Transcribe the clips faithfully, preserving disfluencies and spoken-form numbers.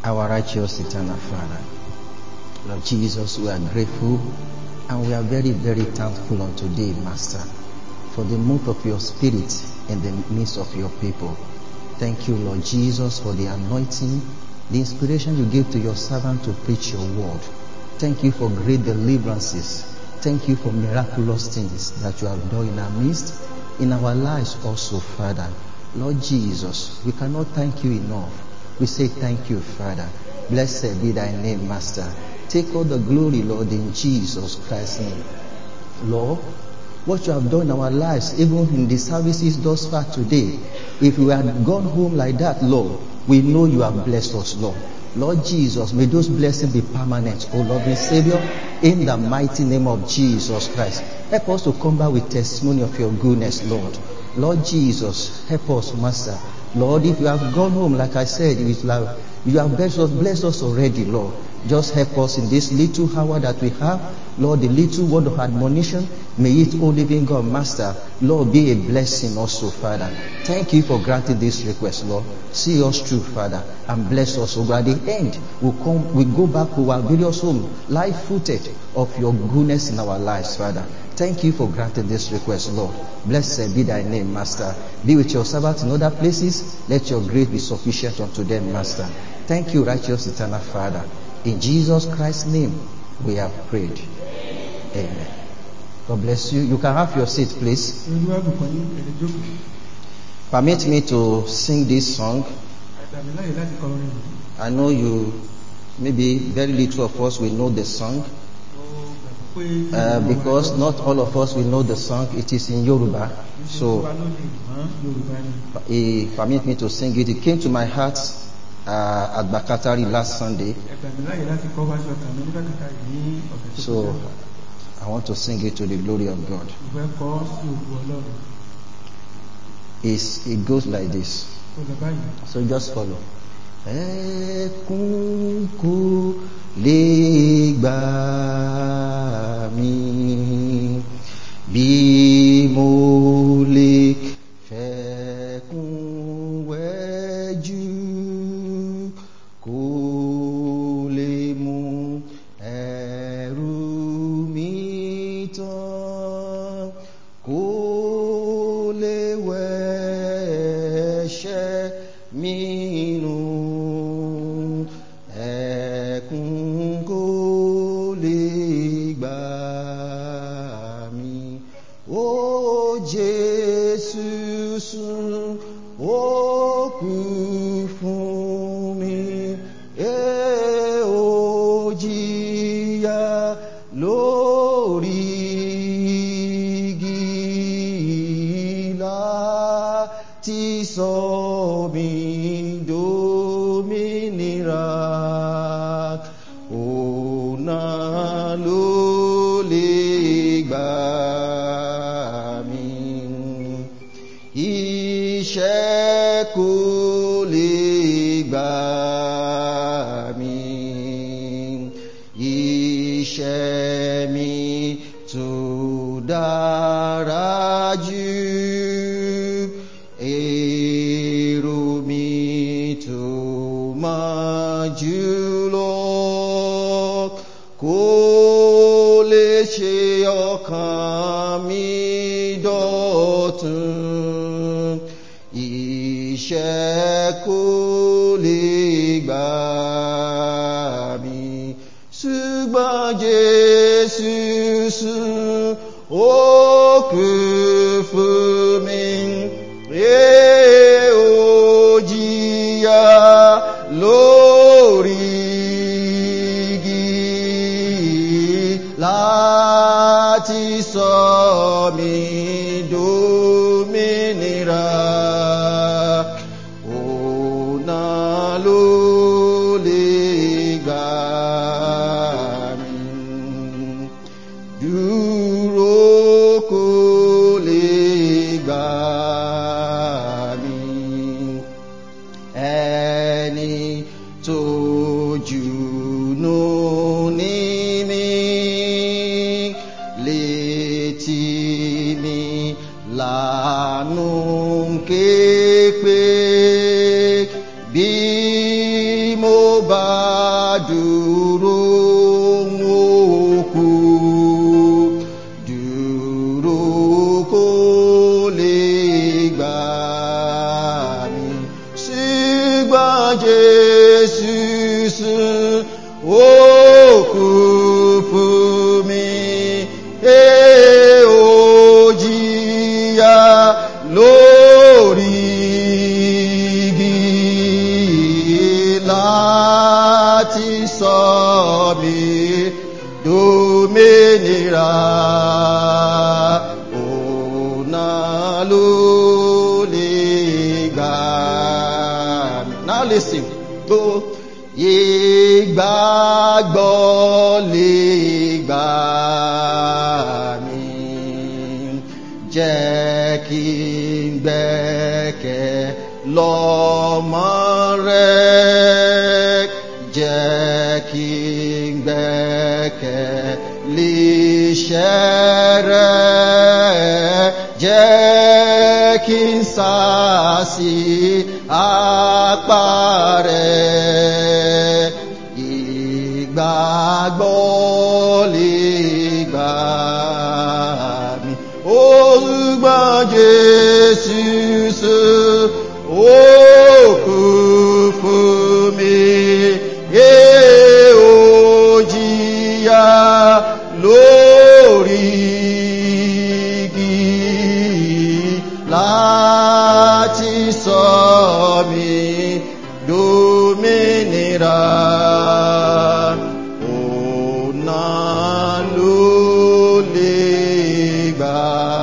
Our righteous eternal Father, Lord Jesus, we are grateful and we are very, very thankful on today, Master, for the move of your Spirit in the midst of your people. Thank you, Lord Jesus, for the anointing, the inspiration you gave to your servant to preach your word. Thank you for great deliverances. Thank you for miraculous things that you have done in our midst, in our lives also, Father. Lord Jesus, we cannot thank you enough. We say thank you, Father. Blessed be thy name, Master. Take all the glory, Lord, in Jesus Christ's name. Lord, what you have done in our lives, even in the services thus far today, if we had gone home like that, Lord, we know you have blessed us, Lord. Lord Jesus, may those blessings be permanent, O loving Savior, in the mighty name of Jesus Christ. Help us to come back with testimony of your goodness, Lord. Lord Jesus, help us, Master. Lord, if you have gone home, like I said, with love, you have blessed us, blessed us already, Lord. Just help us in this little hour that we have. Lord, the little word of admonition, may it, O living God, Master, Lord, be a blessing also, Father. Thank you for granting this request, Lord. See us through, Father, and bless us. So at the end, we'll come, we go back to our various home, life-footed of your goodness in our lives, Father. Thank you for granting this request, Lord. Blessed be thy name, Master. Be with your servants in other places. Let your grace be sufficient unto them, Master. Thank you, righteous eternal Father. In Jesus Christ's name, we have prayed. Amen. God bless you. You can have your seat, please. Permit me to sing this song. I know you, maybe very little of us will know the song. Uh, because not all of us will know the song. It is in Yoruba. So, he permit me to sing it. It came to my heart uh, at Bakatari last Sunday. So, I want to sing it to the glory of God. It's, it goes like this. So just follow. Ẹkún kò lè gbà mí bí mo lè fẹ̀kún wẹ̀jú kò lè mú ẹ̀rù mi tán kò lè wẹ̀ ẹ̀ṣẹ̀ mi nù. Bí mo bá dúró òkú dúró kó lè gbà mí ṣùgbọ́n Jésù sùn òkú fún mi ẹ ó jìyà lórí igi láti sọ mí dòmìnira ọ̀nà ló lè gbà mí. Now listen. Go. Ìgbàgbọ́ lè gbà mí. Jẹ́ kí n gbẹ́kẹ̀ lọ́mọ rẹ̀. Jẹ́ kí n gbẹ́kẹ̀ líṣẹ́ rẹ̀. Jẹ́ kí n sásí apá rẹ̀. Ìgbàgbọ́ lè gbà mí. Ó gbà Jésù sùn òkú fún mi. Ẹ ó jìyà lórí igi láti sọ mí dòmìnira. Ọ̀nà ló lè gbà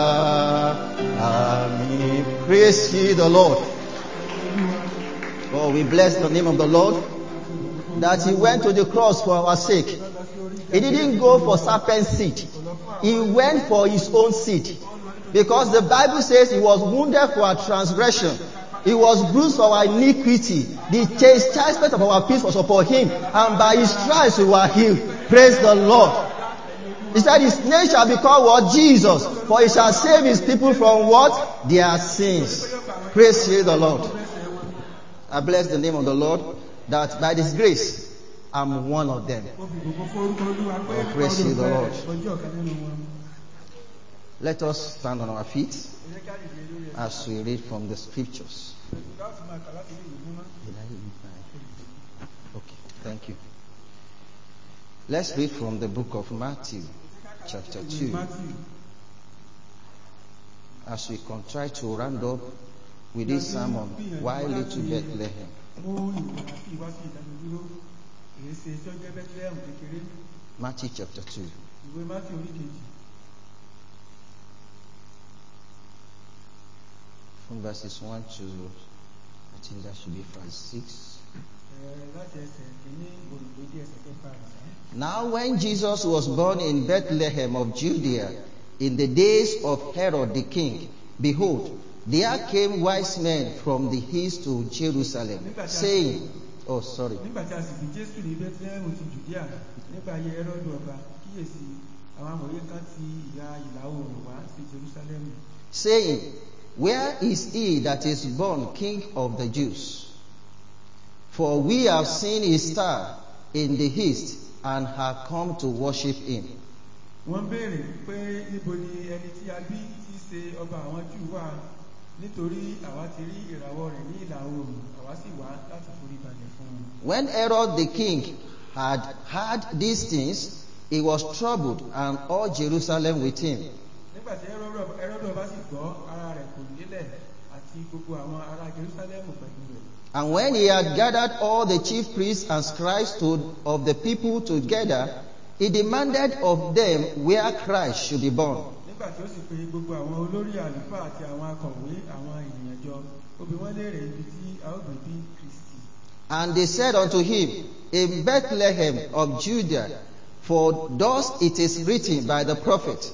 mí. Praise ye the Lord. Oh, we bless the name of the Lord that he went to the cross for our sake. He didn't go for serpent seed. He went for his own seed. Because the Bible says he was wounded for our transgression. He was bruised for our iniquity. The chastisement of our peace was upon him. And by his stripes we were healed. Praise the Lord. He said his name shall be called what? Jesus. For he shall save his people from what? Their sins. Praise ye the Lord. I bless the name of the Lord that by this grace I'm one of them. Oh, praise ye the Lord. Let us stand on our feet as we read from the scriptures. Okay, thank you. Let's read from the book of Matthew, chapter two. As we try to round up with this sermon, Why Little Bethlehem? Matthew chapter two. From verses one to, I think that should be verse six. Now when Jesus was born in Bethlehem of Judea, in the days of Herod the king, behold, there came wise men from the east to Jerusalem, saying, oh, sorry. Saying, where is he that is born King of the Jews? For we have seen his star in the east and have come to worship him. When Herod the king had heard these things, he was troubled, and all Jerusalem with him. And when he had gathered all the chief priests and scribes to, of the people together, he demanded of them where Christ should be born. And they said unto him, in Bethlehem of Judah, for thus it is written by the prophet.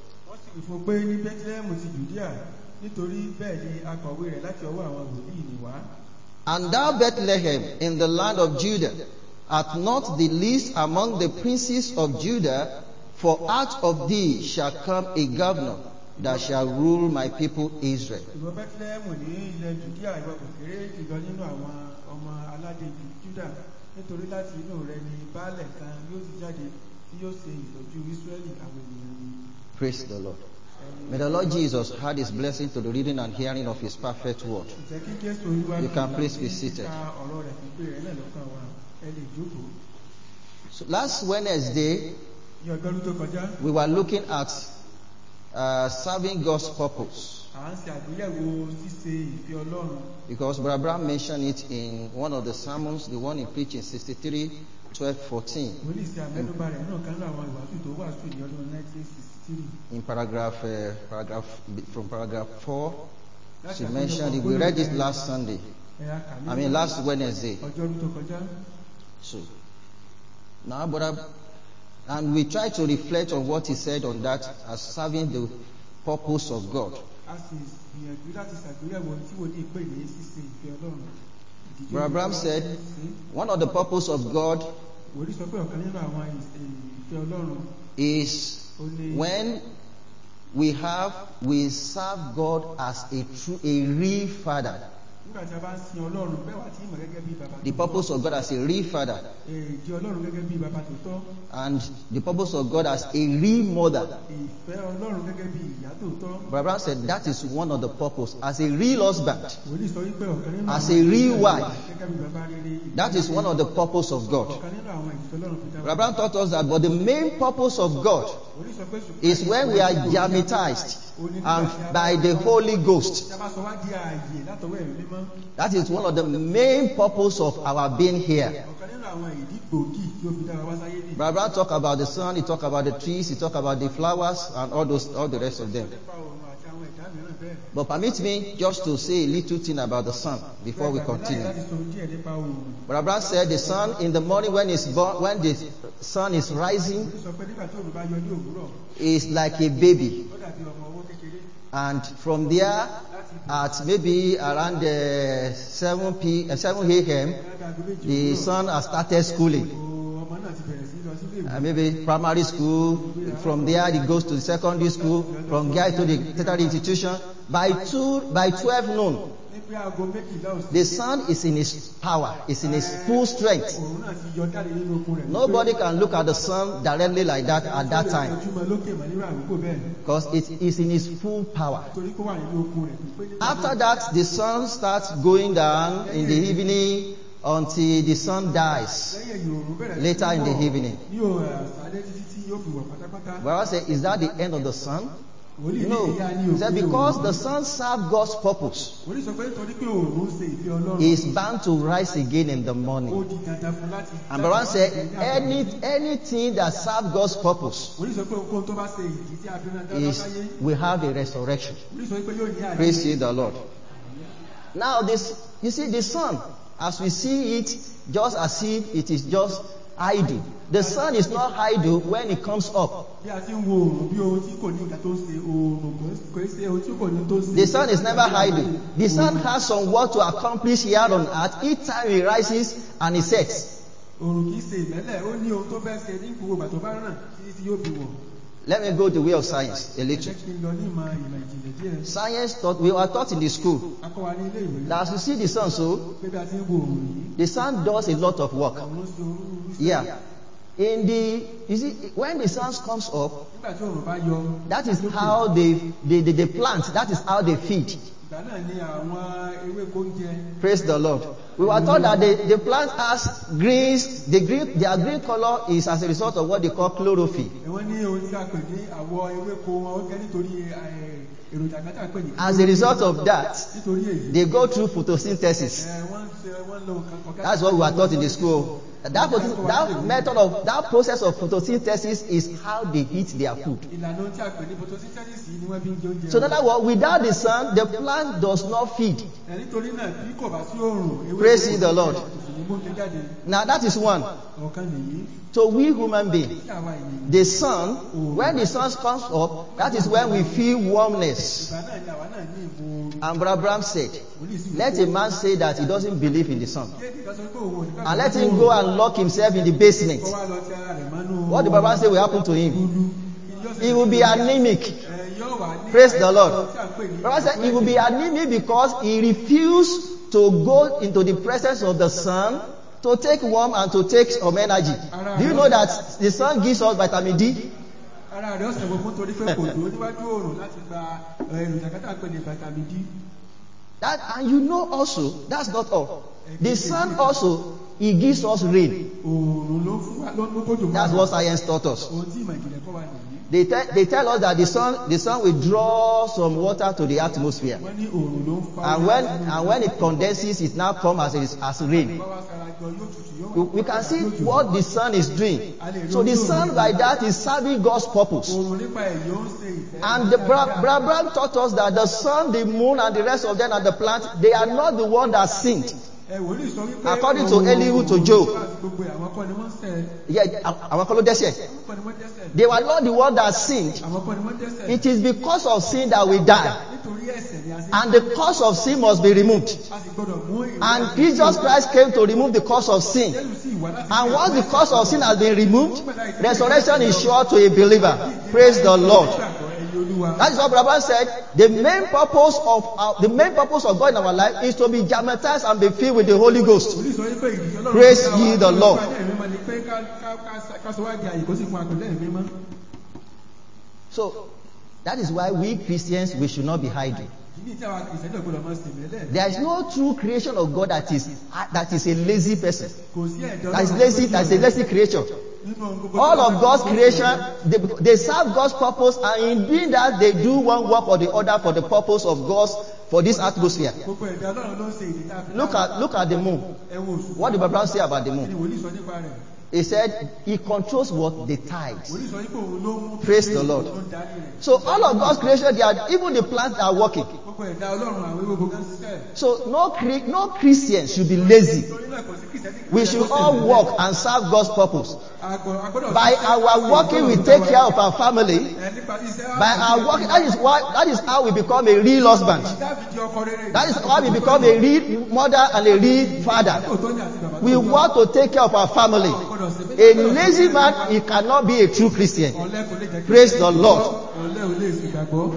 And thou, Bethlehem, in the land of Judah, art not the least among the princes of Judah, for out of thee shall come a governor that shall rule my people Israel. aládé Júdà, nítorí láti inú rẹ̀ ni baálẹ̀ kan yóò ti jáde tí yóò ṣe ìtọ́jú Ísírẹ́lì àwọn ènìyàn mi. Praise the Lord. May the Lord Jesus add his blessing to the reading and hearing of his perfect word. You can please be seated. So last Wednesday, we were looking at uh, serving God's purpose. Because Brother Abraham mentioned it in one of the sermons, the one he preached in sixty-three, twelve, fourteen. In paragraph, uh, paragraph from paragraph four, she mentioned it. We read it last Sunday. I mean last Wednesday. So now, but and we try to reflect on what he said on that as serving the purpose of God. Brother Abraham said one of the purpose of God is when we have we serve God as a true a real father. The purpose of God as a real father, and the purpose of God as a real mother. Brother said that is one of the purpose as a real husband, as a real wife. That is one of the purpose of God. Brother taught us that, but the main purpose of God is when we are dramatized and by the Holy Ghost. That is one of the main purpose of our being here. Brother talk about the sun, he talk about the trees, he talk about the flowers and all those, all the rest of them. But permit me just to say a little thing about the sun before we continue. Brother said the sun in the morning when it's born, when the sun is rising, is like a baby. And from there, at maybe around uh, seven p uh, seven a m, the son has started schooling. Uh, maybe primary school. From there, he goes to the secondary school. From there to the tertiary institution. By two, by twelve noon, the sun is in his power, is in his full strength. Nobody can look at the sun directly like that at that time, because it is in his full power. After that, the sun starts going down in the evening until the sun dies later in the evening. Well, I say, is that the end of the sun? No. He said because the sun serves God's purpose, he is bound to rise again in the morning. And Baran said, any anything that serves God's purpose is will have a resurrection. Praise ye the Lord. Now this, you see, the sun, as we see it, just as if it is just idle. The sun is not idle when it comes up. The sun is never idle. The sun has some work to accomplish here on earth each time it rises and it sets. Let me go the way of science a little. Science taught, we were taught in the school that as you see the sun, so the sun does a lot of work. Yeah. In the, you see, when the sun comes up, that is how they, the, the, the plant, that is how they feed. Praise the Lord. We were taught that the, the plant has greens, the green, their green color is as a result of what they call chlorophyll. As a result of that, they go through photosynthesis. That's what we were taught in the school. That, that method of, that process of photosynthesis is how they eat their food. So in other words, without the sun, the plant does not feed. Praise the Lord. Now that is one. So we human beings, the sun, when the sun comes up, that is when we feel warmness. And Brother Abraham said, let a man say that he doesn't believe in the sun, and let him go and lock himself in the basement. What the Bible say will happen to him? He will be anemic. Praise the Lord. Brother said he will be anemic because he refused to go into the presence of the sun to take warm and to take some energy. Do you know that the sun gives us vitamin D? Ara rẹ̀ ọ̀sẹ̀ gbogbo torí pé kò dúró níwájú oòrùn láti gba èròjà kátà pé ní vitamin D. That, and you know also, that's not all. The sun also, it gives us rain. Oòrùn ló fún wa ló mú kójò wá. That's what science taught us. Ohun tí ìmọ̀ ìjìnlẹ̀ kọ́ wa nìyí. They, te- they tell us that the sun, the sun will draw some water to the atmosphere. Wọ́n ní oòrùn ló ń fa And when, and when it condenses, it now comes as, as rain. bá wá sarajọ yóò tutù yóò We, we can see what the sun is doing. So the sun by that is serving God's purpose. oòrùn nípa èyí ó ń ṣe ìfẹ́. And the Bra- Brabham taught us that the sun, the moon, and the rest of them and the plants, they are not the one that sinned. Ẹ wòlíì sọ wípé According to oòrùn- Elihu to Job. láti gbogbo ẹ̀, àwọn kọ́ ni wọ́n ṣẹ̀. Yeah, àwọn kan ló dẹ́ṣẹ̀. Àwọn kọ́ ni wọ́n dẹ́ṣẹ̀. They were not the one that sinned. Àwọn kọ́ ni wọ́n dẹ́ṣẹ̀. It is because of sin that we die. Nítorí ẹ̀ṣẹ̀ ni a ṣe. And the cause of sin must be removed. A sì gbọ́dọ̀ mú ìwà. And Jesus Christ came to remove the cause of sin. Jésù sì wá láti And once the cause of sin has been removed, resurrection is sure to a believer. Praise the Lord. gbàgbọ́ ẹ̀yin Olúwa. That is what Brabham said. The main purpose of our, the main purpose of God in our life is to be dramatized and be filled with the Holy Ghost. Wòlíì sọ wípé ìdíje Ọlọ́run Praise ti dá wa, ye the Lord. ìpàdé ẹ̀mí mọ́ ni pé ká- ká- ká- ká sọ wá di àyè kó sì fún àpẹẹrẹ ẹ̀mí mọ́. So that is why we Christians, we should not be hiding. Ìdí tí àwa Kìrìsìtẹ́nì ò gbọ́dọ̀ máa ṣe mẹ́lẹ̀. There is no true creation of God that is that is a lazy person. Kò sí ẹ̀dọ́ That is Ọlọ́run lazy. tó That is a lazy creation. nínú ohun gbogbo All tí of wọ́n God's bá- creation, they, they serve God's purpose, and in doing that, they do one work or the other for the purpose of God's for this atmosphere. Gbogbo ẹ̀dá Ọlọ́run ló ń ṣe ìdí tá a fi Look dá at look at the moon. ẹ wo òṣùpá. What did Brabham say about the Kí ni moon? wòlíì sọ nípa rẹ̀? He said he controls what the tides. Wòlíì sọ wípé òun ló mú Praise the Lord. ló ń darí rẹ̀. So all of God's creation, they are even the plants are working. Gbogbo ẹ̀dá Ọlọ́run àwọn ewé gbogbo ń ṣiṣẹ́. So no cre- no Christian should be lazy. Nítorí náà kò sí Kìrìsìtẹ́nì We should all work and serve God's purpose. A gbọ́- a gbọ́dọ̀ By ṣiṣẹ́ our fún working, we Ọlọ́run take tó care wà. of our family. Ẹ nípa iṣẹ́ By our working, that is why that is how we become a real husband. Dáfídì ọkọ rere. That is how we become a real mother and a real father. Tòótọ́ ni àti bàbá tó We tọ́. want to take care of our family. A lazy man, he cannot be a true Christian. Ọ̀lẹ kò lè jẹ́ kí- Praise the Lord. Ọ̀lẹ ò lè sì gbàgbọ́.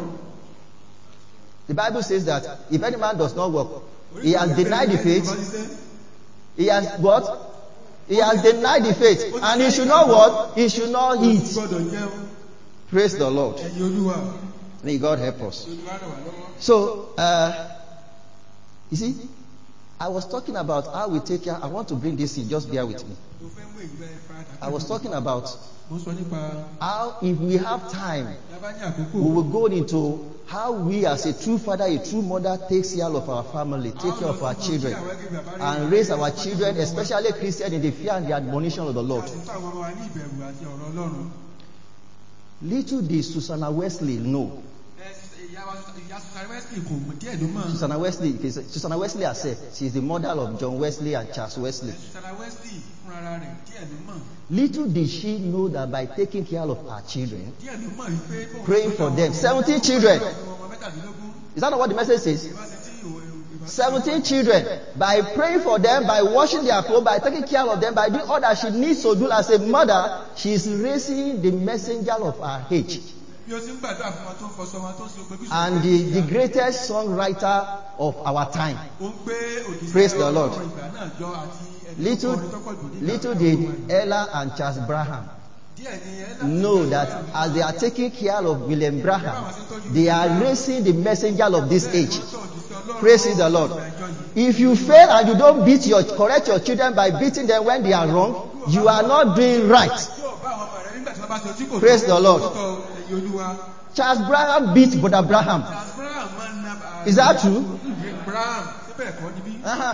The Bible says that if any man does not work, he has denied the faith. He has what? He has denied the faith. And he should not what? He should not eat. Gbọ́dọ̀ jẹun. Praise the Lord. Ẹ̀yin Olúwa. May God help us. Olúwa ràn wá lọ́wọ́. So, uh, you see, I was talking about how we take care. I want to bring this in. Just bear with me. Mo fẹ́ mú èyí bẹ́ẹ̀ fara. I was talking about Mo sọ nípa how, if we have time, yaba ní àkókò. we will go into how we, as a true father, a true mother, takes care of our family, take care of our children, and raise our children, especially Christians, in the fear and the admonition of the Lord. Àti fún àwọn ọmọ wa ní ìbẹ̀rù àti ọ̀rọ̀ Ọlọ́run. Little did Susanna Wesley know. Ẹ- ìyá wa- ìyá Susan Wesley kò mọ̀ díẹ̀ ló mọ̀. Susanna Wesley, Susanna Wesley herself, she is the mother of John Wesley and Charles Wesley. Susan Wesley fúnra rẹ̀ díẹ̀ ló mọ̀. Little did she know that by taking care of her children, Díẹ̀ ló mọ̀ wípé kóun praying tó for yà them, wọ́n- seventeen children. ọmọ mẹ́tàdínlógún. Is that not what the message says? Ìbáṣetí ìwò- ìbá- seventeen children. By praying for them, by washing their clothes, by taking care of them, by doing all that she needs to do as a mother, she is raising the messenger of her age. Bí o ti ń gbàdúrà fún wọn tó ń fọṣọ wọn tó ń ṣe gbogbo ìṣòro. And the, the greatest songwriter of our time. Ó ń gbé òjìṣẹ́ Praise the Lord. Ọlọ́run ìgbà náà jọ àti ẹni tó Little, kọrin tó pọ̀ jù nígbà little náà did wà ní. Ella and Charles Braham Díẹ̀ ni ẹ láti know gbàdúrà that fún as they are taking care of William Braham, wọn. they are raising the messenger of this Bẹ́ẹ̀ ni age. wọ́n tọ́ òjìṣẹ́ Ọlọ́run Praise the Lord. ìgbà ìjọ yìí. If you fail and you don't beat your, correct your children by beating them when they are wrong, you are not doing right. Yóò bá àwọn ọmọ rẹ̀ nígbà tí wọ́n bá ṣe ojú kò Praise tó- the Lord. tó tọ́ ẹ̀yin Olúwa. Charles Braham beat Brother Braham. Charles Brown máa ń na- Is that true? Brown síbẹ̀ kọ́ níbí. Uh-huh.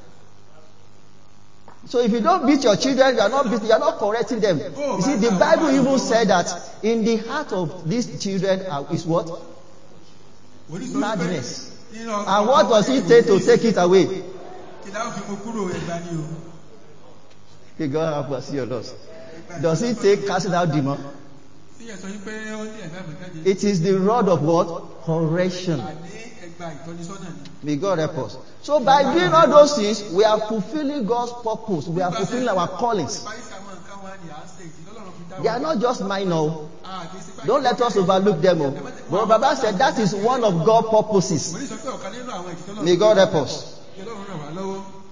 So if you don't beat your children, you are not beating, you are not correcting them. You see, the Bible even said that in the heart of these children are- is what? Wòlíì sọ wípé Madness. nínú ọkàn And what does it take to take it away? Kí la ó fi mú kúrò ẹ̀gbá ni o. May God have mercy on us. Does it take casting out demon? Tí ẹ sọ wípé ó ní ẹ̀gbá ìgbàjáde. It is the rod of what? Correction. Àní ẹ̀gbá ìtọ́nisọ́nà ni. May God help us. So by doing all those things, we are fulfilling God's purpose. We are fulfilling our callings. Báyìí sàwọn nǹkan wa ni à ń ṣe ìdí lọ́lọ́run fi dá They wa. are not just minor. Ah, kì í ṣe báyìí. Don't let us overlook them. Oh. But Baba said that is one of God's purposes. Wòlíì sọ pé ọ̀kan nínú àwọn ìdí tọ́lọ́run May God help us. fi Ọlọ́run ràn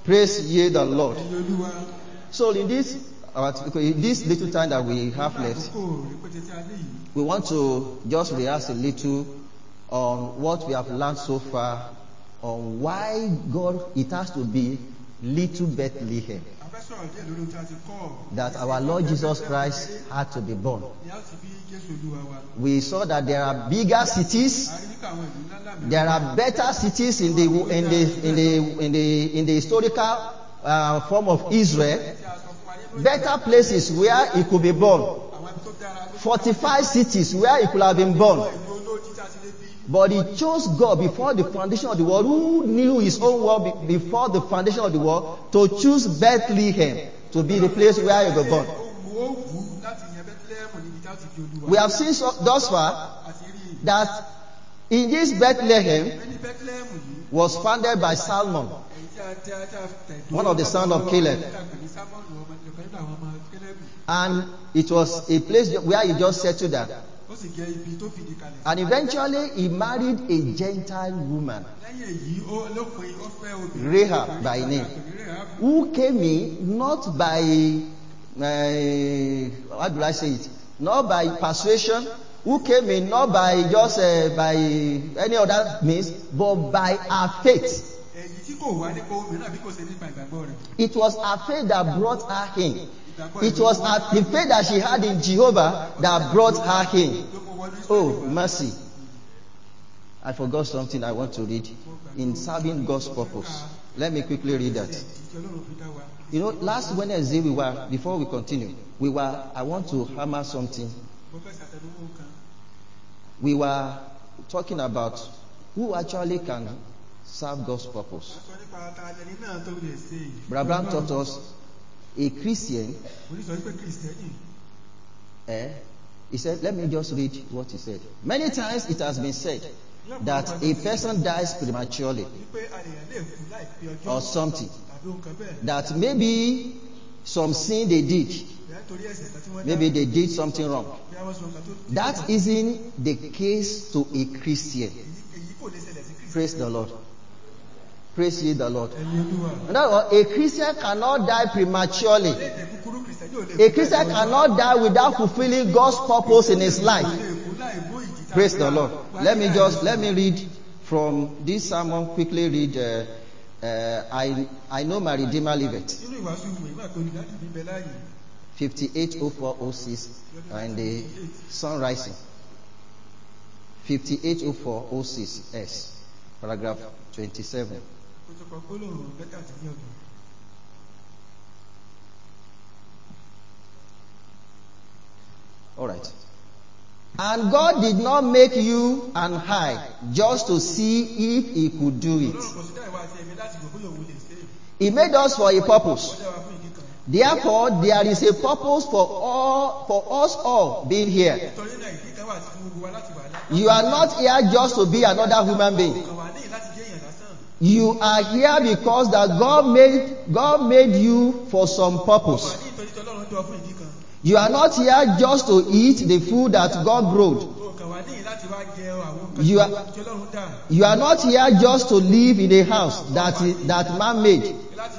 Praise ye the Lord. Ẹ̀yin Olúwa, So in this, uh, in this little time that we have left, àkókò rẹpẹtẹ tí a ní yìí, we want to just rehearse a little on what we have learned so far, on why God, it has to be little Bethlehem, a fẹ́ sọ̀rọ̀ díẹ̀ lórí ohun tí a ti kọ́. that our Lord Jesus Christ had to be born. Ni a ti bí Jésù Olúwa wa. We saw that there are bigger cities, A rí nípa àwọn ìlú ńlá ńlá there are better cities in the in the in the in the in the historical uh, form of Israel, tí a sọ fún wa nínú better places where he could be born, àwọn ibi tó dára ló forty-five cities where he could have been born. ìlú olóòtú tí a ti lè bí. But he chose God before the foundation of the world, who knew his own world be- before the foundation of the world, to choose Bethlehem to be the place where he will be born. Ohun ó wù ú láti yan Bẹ́tílẹ́hẹ́mù níbi tí a ti bí Olúwa. We have seen so, thus far Àti rí i. that in this Bethlehem Ẹni Bẹ́tílẹ́hẹ́mù yìí, was founded by Salmon, èyí tí a tí a tí a tẹ̀dó. one of the sons of Caleb. Tí a pè ní Sámọ́nù, ọmọ ìjọba nínú àwọn ọmọ Kélébù. And it was a place where he just settled down. Ó sì jẹ́ ibi tó fìdí kalẹ̀. And eventually he married a Gentile woman, Lẹ́yìn èyí, ó lópin ó fẹ́ obìnrin. Rahab by name, Obìnrin Rahab. who came in not by, uh, how do I say it, not by persuasion, who came in not by just uh, by any other means, but by her faith. Èyí tí kò wá nípa obìnrin náà bí kò ṣe nípa ìgbàgbọ́ rẹ̀. It was her faith that brought her in. It was her, the faith that she had in Jehovah that brought her in. Oh, mercy. I forgot something I want to read. In serving God's purpose. Let me quickly read that. You know, last Wednesday we were, before we continue, we were, I want to hammer something. We were talking about who actually can serve God's purpose. Brother Abraham taught us a Christian, eh, he said, let me just read what he said. Many times it has been said that a person dies prematurely or something, that maybe some sin they did, maybe they did something wrong. That isn't the case to a Christian. Praise the Lord. Praise ye the Lord. In other words, a Christian cannot die prematurely. A Christian cannot die without fulfilling God's purpose in his life. Praise the Lord. Let me just, let me read from this sermon, quickly read, uh, uh, I, I know my Redeemer liveth. fifty-eight oh four oh six and the sun rising. fifty-eight oh four oh six S, paragraph twenty-seven. All right. And God did not make you and I just to see if he could do it. He made us for a purpose. Therefore, there is a purpose for all, for us all being here. You are not here just to be another human being. You are here because that God made, God made you for some purpose. You are not here just to eat the food that God brought. You are, you are not here just to live in a house that, that man made,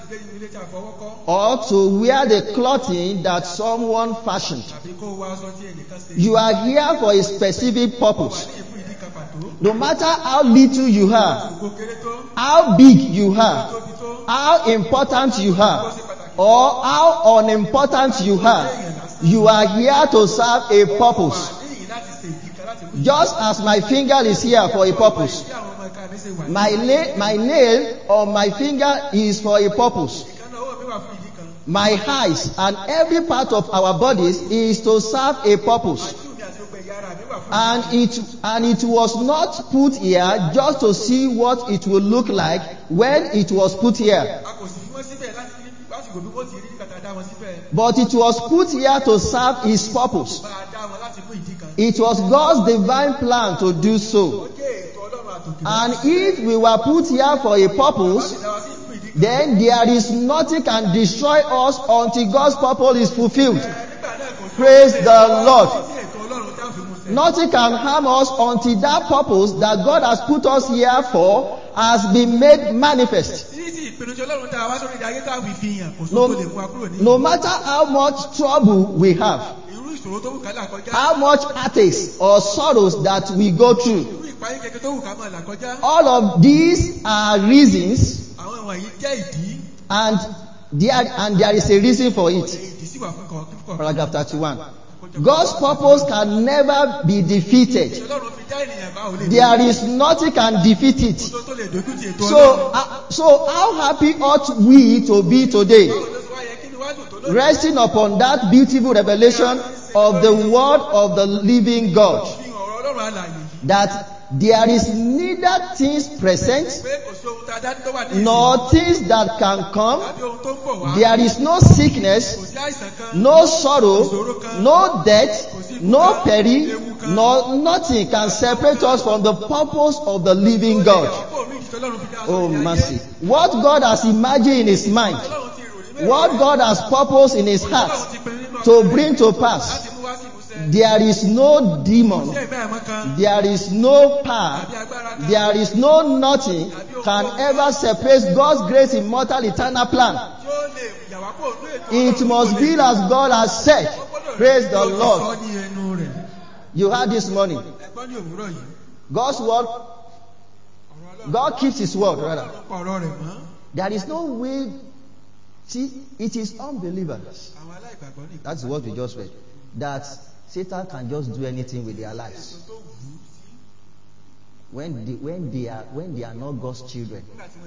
or to wear the clothing that someone fashioned. You are here for a specific purpose. No matter how little you are, how big you are, how important you are, or how unimportant you are, you are here to serve a purpose. Just as my finger is here for a purpose, my, la- my nail on my finger is for a purpose. My eyes and every part of our bodies is to serve a purpose. And it, and it was not put here just to see what it will look like when it was put here. But it was put here to serve his purpose. It was God's divine plan to do so. And if we were put here for a purpose, then there is nothing can destroy us until God's purpose is fulfilled. Praise the Lord. Nothing can harm us until that purpose that God has put us here for has been made manifest. ìpinnu tí Ọlọ́run dá wá sórí ayé tá a fi fi hàn kò No, sóhun tó lè mú wa kúrò ní. no matter how much trouble we have, Irú ìṣòro tó wù ká là kọjá. how much heartaches or sorrows that we go through, Irú ìpayín kẹ̀kẹ́ tó wù ká máa là kọjá. all of these are reasons, Àwọn ìwọ̀nyí jẹ́ ìdí. and there, and there is a reason for it. Ìdí sì wà fún kọ̀ọ̀kan. Paragraph thirty-one. God's purpose can never be defeated. Ọlọ́run fi dá ènìyàn bá òun lè. There is nothing can defeat it. Tó tó lè dojú ti ètò So, Ọlọ́run. uh, so how happy ought we to be today, Báwo ló ṣe wá yẹ kí ni wá dùn tó lónìí? resting upon that beautiful revelation of the word of the living God, Fi ọ̀rọ̀ Ọlọ́run alààyè yìí. that there is neither things present Pé kò sí ohun tá a dá tó wà ní ìlú. nor things that can come. Tàbí ohun tó ń bọ̀ wá. There is no sickness, Kò sí àìsàn kan. no sorrow, no death, no peril, no nothing can separate us from the purpose of the living God. Oh, mercy. What God has imagined in his mind, what God has purposed in his heart to bring to pass, there is no demon, there is no power, there is no nothing can ever separate God's great immortal eternal plan. It must be as God has said. Praise the Lord. You heard this morning. God's word, God keeps his word rather. There is no way. See, it is unbelievers. That's what we just read. That Satan can just do anything with their lives. When they, when they are when they are not God's children,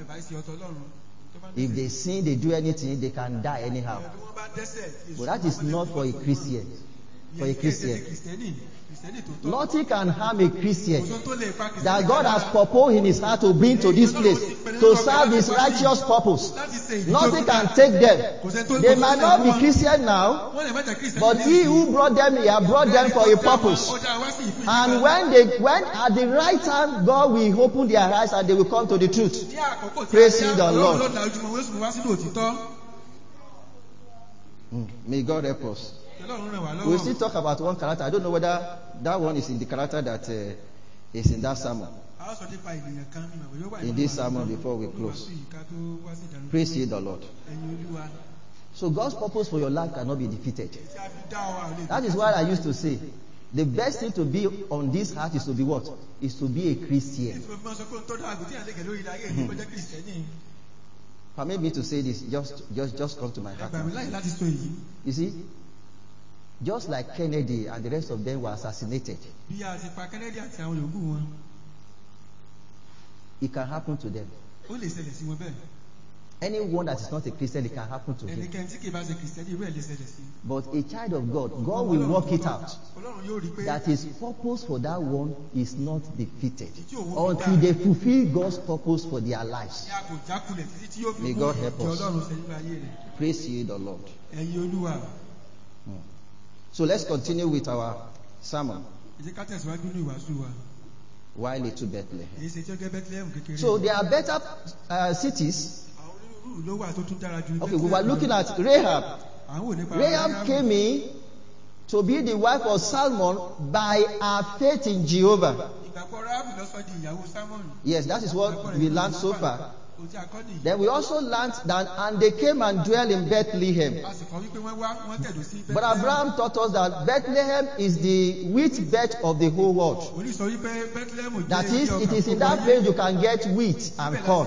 if they sin, they do anything, they can die anyhow. But that is not for a Christian. For a Christian, nothing can harm a Christian that God has proposed in his heart to bring to this place to serve his righteous purpose. Nothing can take them. They might not be Christian now, but he who brought them here brought them for a purpose. And when they when at the right time, God will open their eyes and they will come to the truth. Praise ye the Lord. Mm. May God help us. We'll still talk about one character. I don't know whether that one is in the character that uh, is in that sermon. In this sermon before we close. Praise ye the Lord. So God's purpose for your life cannot be defeated. That is why I used to say, the best thing to be on this earth is to be what? Is to be a Christian. Permit me to say this, just just just come to my heart. You see, just like Kennedy and the rest of them were assassinated, it can happen to them. Anyone that is not a Christian, it can happen to him. But a child of God, God will work it out that his purpose for that one is not defeated until they fulfill God's purpose for their lives. May God help us. Praise ye the Lord. Hmm. So let's continue with our sermon. Why little Bethlehem? So there are better uh, cities. Okay, we were looking at Rahab. Rahab came in to be the wife of Salmon by her faith in Jehovah. Yes, that is what we learned so far. Then we also learned that, and they came and dwelt in Bethlehem. But Abraham taught us that Bethlehem is the wheat bed of the whole world. That is, it is in that place you can get wheat and corn.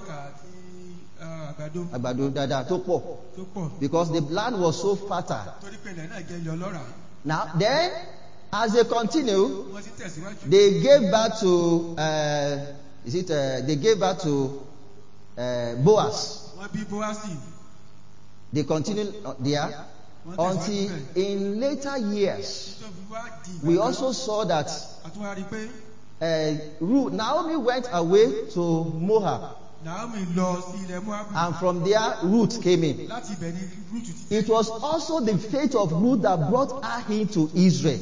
Because the land was so fertile. Now, then, as they continue, they gave birth to, uh, is it, uh, they gave birth to uh, Boaz. They continued there until in later years, we also saw that uh, Ruth, Naomi went away to Moab. And from there, Ruth came in. It was also the faith of Ruth that brought her into Israel.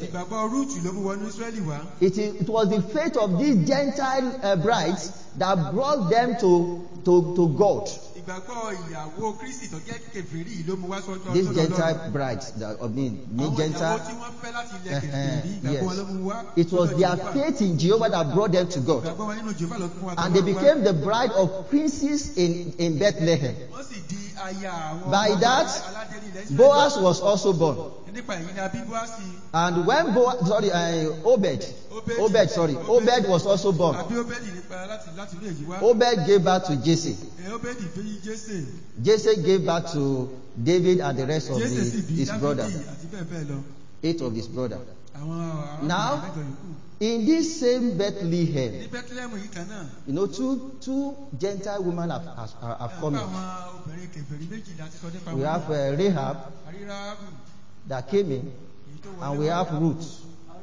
It, is, it was the faith of these Gentile uh, brides that brought them to, to, to God. ìgbàgbọ́ ìyàwó Kristi tó jẹ́ kèfèrí yìí ló mú wá sọ́dọ̀ These sọ́dọ̀ Gentile Ọlọ́run. brides, that, I mean, Àwọn ìyàwó Gentile, tí wọ́n fẹ́ láti ilẹ̀ uh-huh, kèfèrí, ìgbàgbọ́ wọn ló mú wá yes. It was sọ́dọ̀ their Jèhófà. faith in Jehovah that brought them to God. Ìgbàgbọ́ wọn nínú Jèhófà ló mú wá And they sọ́dọ̀ Ọlọ́run. became the bride of princes in, in Bethlehem. Wọ́n sì di aya àwọn By ọmọ that, aládé ní ilẹ̀ Ísírẹ́lì. Boaz was also born. Nípa èyí ni a bí Bóásì. And when Boaz, sorry, uh, Obed, Obed, sorry, Obed was also born. Àbí Óbẹ́dì nípa láti láti ilé èyí wá. Obed gave birth to Jesse. Ẹ Óbẹ́dì bí Jésè. Jesse gave birth to David and the rest of the, Jésè sì bí his brothers, Dáfídì àti bẹ́ẹ̀ bẹ́ẹ̀ lọ. eight of his brothers. Àwọn àwọn Now, mẹ́jọ yòókù. in this same Bethlehem, Ní Bẹ́tílẹ́mù yìí kan náà. you know, two two Gentile women have, have, have come Àwọn in. obìnrin kèfèrí méjì láti sọ nípa We wọn. have uh, Rahab Àríra that came in, èyí tó wọlé and we wá. have Ruth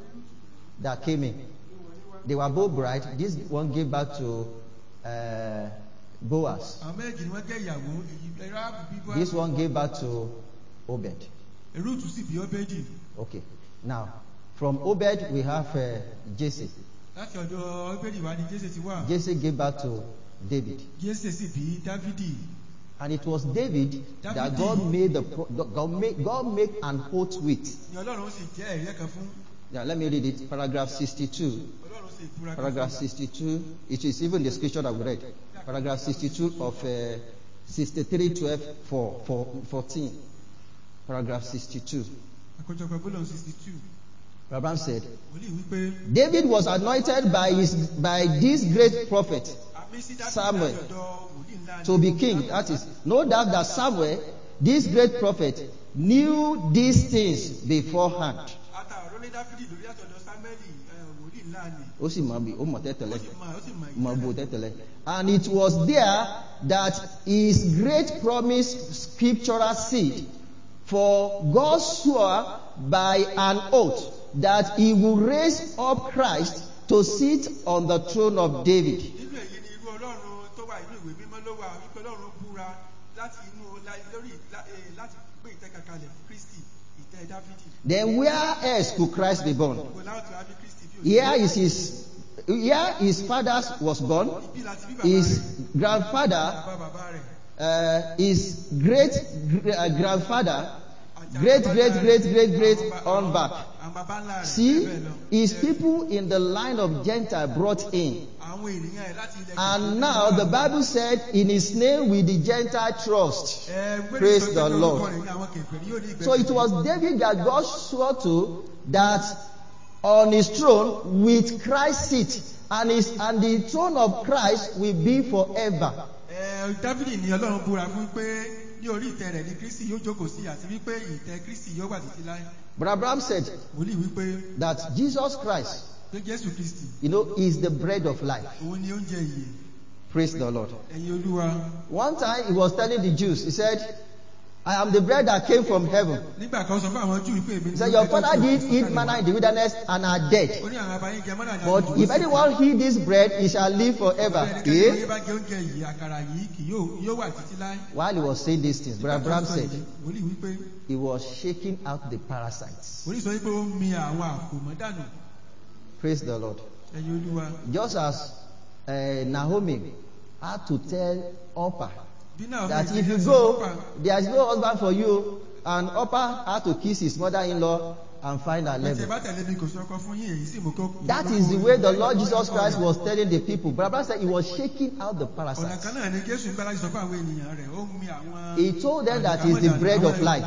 that came in. They were both brides. This one gave birth to uh, Boaz. Àwọn méjì ni wọ́n jẹ́ ìyàwó. Èyí Ráhábù bí Bóásì. This one gave birth to Obed. Rúùtù sì bí Óbẹ́dì. Okay. Now, from Obed we have uh, Jesse. Láti ọ̀dọ̀ Óbẹ́dì wá ni Jésè ti wá. Jesse gave birth to David. Jésè sì bí Dáfídì. And it was David that God made the pro- God made God made an oath with. Ni Ọlọ́run sì jẹ́ ẹ̀rí kan fún. Now let me read it. Paragraph sixty-two. Ọlọ́run sì búra kan Paragraph fún. sixty-two. It is even the scripture that we read. Paragraph sixty-two of uh, sixty-three twelve four, four, fourteen. Paragraph sixty-two. Àkójọpọ̀ gbólóhùn sixty two. Abraham said, Wòlíì wípé. David was anointed by his by this great prophet Àmì sí Dáfídì Samuel láti ọ̀dọ̀ wòlíì ńlá ni. to be king. That is, no doubt that Samuel, this great prophet, knew these things beforehand. Ata ọ̀rọ̀ lé Dáfídì lórí láti ọ̀dọ̀ Sámúẹ́lì wòlíì ńlá ni. Ó sì mọ̀ bí ó mọ̀ Ó tẹ́tẹ̀lẹ̀. sì mọ̀ ó sì mọ̀ Mọ̀ bò ìtẹ́lẹ̀. tẹ́tẹ̀lẹ̀. And it was there that his great promised scriptural seed, for God swore by an oath that he will raise up Christ to sit on the throne of David. Nínú èyí ni irú Ọlọ́run tó wà nínú ìwé mímọ́ ló wà wípé Ọlọ́run búra láti inú lá- lórí lá- eh, láti gbé ìtẹ́ kankalẹ̀ fún Kristi ìtẹ́ Dáfídì. Then where else could Christ be born? Kò láti wá bí Kristi bí òṣèlú. Here is his, here his father was born, Ibi láti bí bàbá his rẹ̀. grandfather, Bàbá bàbá rẹ̀. uh, his great gr- uh, grandfather, great great great great great on back. Àwọn bàbá ńlá rẹ̀. See, bẹ́ẹ̀ lọ. his people in the line of Gentile brought in. Àwọn ènìyàn ẹ̀ láti ilẹ̀ And now the Bible said, in his name will the Gentile trust. Praise the Lord. So it was David that God swore to that on his throne with Christ sit, and his and the throne of Christ will be forever. Dáfídì ni Ọlọ́run búra fún pé ní orí ìtẹ́ rẹ̀ ni Kristi yóò jókòó sí àti wípé ìtẹ́ Kristi yóò wà títí láé. But Abraham said Wòlíì wípé that Jesus Christ, pé Jésù Kristi you know, is the bread of life. òun ni oúnjẹ ìyè. Praise the Lord. Ẹ̀yin Olúwa. One time he was telling the Jews, he said, I am the bread that came from heaven. Nígbà kan sọ fún àwọn Júù pé èmi ni. He said, your father did eat manna in the wilderness and are dead. Ó ní àwọn abayín jẹ mọ́nà ní But àwọn if anyone eat this bread, he shall live forever. Ẹnikẹ́ni Eh? tó bá jẹ oúnjẹ yìí àkàrà yìí kì yóò yóò wà títí láé. While he was saying these things, Brother Abraham said Wòlíì wípé he was shaking out the parasites. wòlíì sọ wípé ó ń mi àwọn àkòmọ́ dànù. Praise the Lord. Ẹ̀yin Olúwa. Just as uh, Naomi had to tell Orpah Bí náà that fún if you ìdílé go, sọ́kà, there is no husband for you. And Orpah had to kiss his mother-in-law and find her Ẹ̀tẹ̀ level. bá tẹ̀lé mi kò sọ́kọ fún yín èyí sì mú kó. That is the way the Lord Jesus Christ was telling the people. But Abraham said he was shaking out the Ọ̀nà parasites. kan náà ni Jésù ń bá láti sọ fún àwọn ènìyàn rẹ̀, ó ń mi àwọn. He told them that he is the bread of life.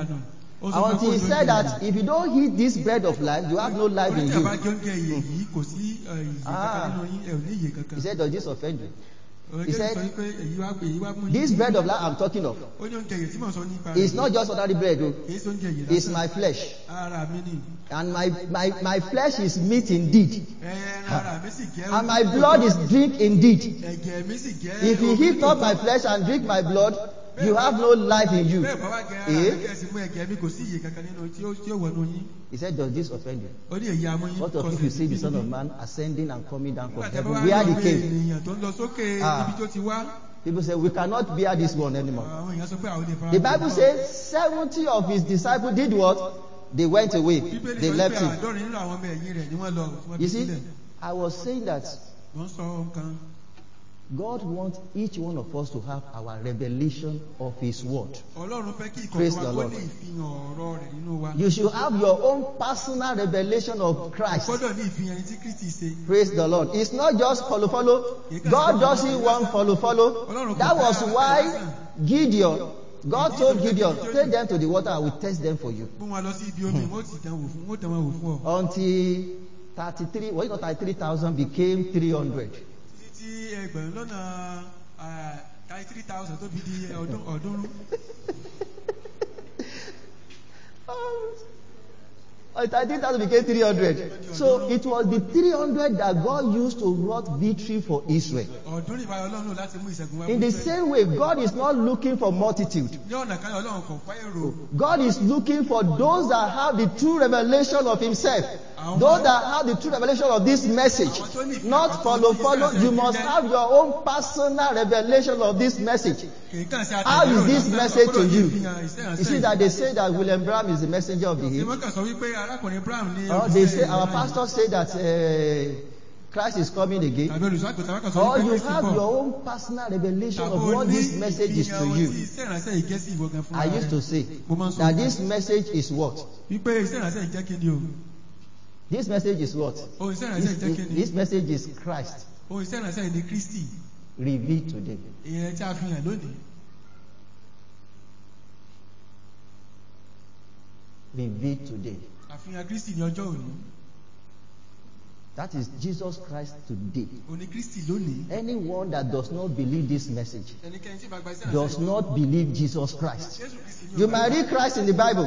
Ó sọ And fún he wọn said pé that if you don't eat this bread of life, you have no life in orí tí a bá you. jẹ oúnjẹ ìyè yìí kò sí ẹ, ìyè Ah. kankan nínú yín, ẹ ò ní ìyè kankan. He said, does this offend you? Ọ̀rọ̀ he Jésù said, sọ wípé èyí wá èyí wá mú yín. This bread of life I'm talking of, Ó ní oúnjẹ ìyè tí mò ń sọ nípa it's not just ordinary bread, oh. Kì í ṣe oúnjẹ ìyè It's lásán. my flesh. Ara mi ni. And my, my, my flesh is meat indeed. Ẹran ara mi sì jẹ́ And my blood is drink indeed. ẹ̀jẹ̀ mi sì jẹ́. If you eat not my flesh and drink my blood, you have no life in you. Bẹ́ẹ̀ bá wá jẹ ara Eh? mi kẹ́sì mú ẹ̀jẹ̀ mi kò sí ìyè kankan nínú tí ó tí ó wọnú yín. He said, does this offend you? Ó ní èyí amú yín. What of if you see the Son of Man ascending and coming down from Nígbà tí a bá heaven? wá Where rí he àwọn came? ènìyàn tó ń lọ sókè Ah. níbi tó ti wá. People say, we cannot bear this one anymore. Àwọn èèyàn sọ pé àwọn lè fara. The Bible says seventy of his disciples did what? They went away. Bíbélì They sọ left pé him. àádọ́rin nínú àwọn ọmọ ẹ̀yìn rẹ̀ ni wọ́n lọ. tí wọ́n You fi see, sílẹ̀. I was saying that Wọ́n sọ nǹkan. God wants each one of us to have our revelation of His word. Ọlọ́run fẹ́ kí Praise ìkọ̀kọ̀ the wa kó Lord. ní ìfihàn ọ̀rọ̀ rẹ̀ nínú wa. You should have your own personal revelation of Christ. Gbọ́dọ̀ ní ìfihàn ẹni tí Kristi ṣe. Praise the Lord. It's not just follow, follow. God doesn't want follow, follow. That was why Gideon, God told Gideon, take them to the water, I will test them for you. Mú wọn lọ sí ibi omi, wọ́n ti dán wò fún, wọ́n dán wọn wò fún ọ. Until thirty-three, well, not thirty-three thousand became three hundred. Títí tí ẹgbẹ̀rún lọ́nà thirty-three thousand tó fi di ọdún ọdún. thirty thousand became three hundred. So it was the three hundred that God used to wrought victory for Israel. Ọdún ìbáyọ̀ Ọlọ́run láti mú ìṣẹ́gun wá. In the same way, God is not looking for multitude. Ní ọ̀nà kan Ọlọ́run kò fẹ́ èrò. God is looking for those that have the true revelation of Himself. Those that have the true revelation of this message. Not follow, follow. You must have your own personal revelation of this message. How is this message to you? You see that they say that William Branham is the messenger of the age. Or they say, our pastor say that uh, Christ is coming again. Or you have your own personal revelation of what this message is to you. I used to say that this message is what? This message is what? This, this message is Christ revealed today. Revealed today. That is Jesus Christ today. Anyone that does not believe this message does not believe Jesus Christ. You might read Christ in the Bible,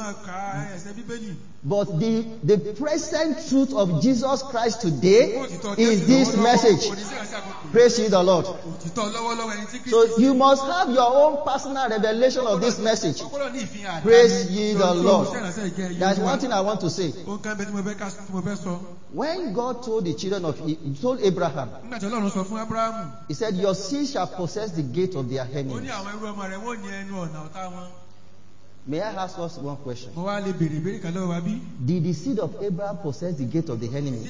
but the, the present truth of Jesus Christ today is this message. Praise ye the Lord. So you must have your own personal revelation of this message. Praise ye the Lord. There's one thing I want to say. When God told the children of, he told Abraham, He said, your seed shall possess the gate of their enemies. May I ask us one question? Did the seed of Abraham possess the gate of the enemy?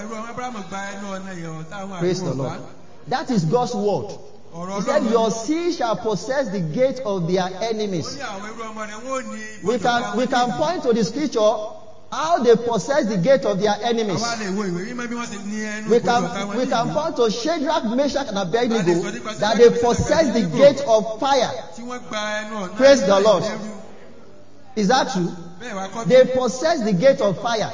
Praise the Lord. That is God's word. He said, your seed shall possess the gate of their enemies. We can, we can point to the scripture how they possess the gate of their enemies. We can, we can point to Shadrach, Meshach, and Abednego that they possess the gate of fire. Praise the Lord. Is that true? They possess the gate of fire.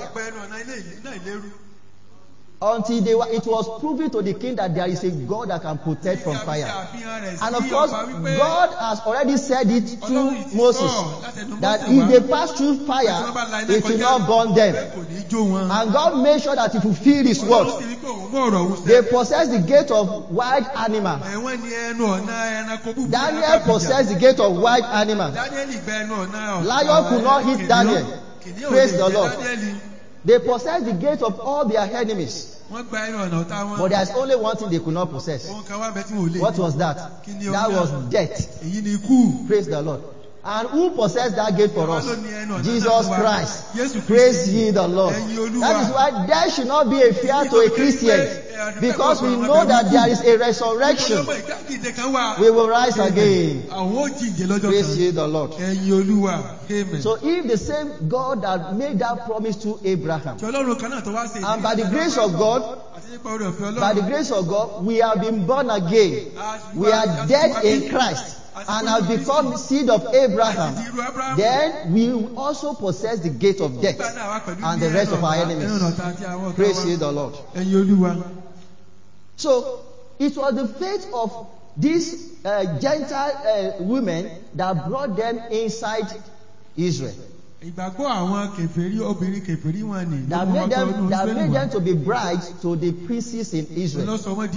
Until they were, it was proven to the king that there is a God that can protect from fire. And of course, God has already said it to Moses that if they pass through fire, it will not burn them. And God made sure that He fulfilled His word. They possess the gate of wild animal. Daniel possessed the gate of wild animal. Lion could not hit Daniel. Praise the Lord. They possess the gate of all their enemies. But there's only one thing they could not possess. What was that? That was death. Praise the Lord. And who possessed that gate for us? Jesus Christ. Praise ye the Lord. That is why there should not be a fear to a Christian. Because we know that there is a resurrection. We will rise again. Praise ye the Lord. So if the same God that made that promise to Abraham, and by the grace of God, by the grace of God, we have been born again. We are dead in Christ and have become seed of Abraham. Then we will also possess the gate of death and the rest of our enemies. Praise ye the Lord. So it was the faith of these uh, Gentile uh, women that brought them inside Israel. That made them, that made them to be brides to the princes in Israel.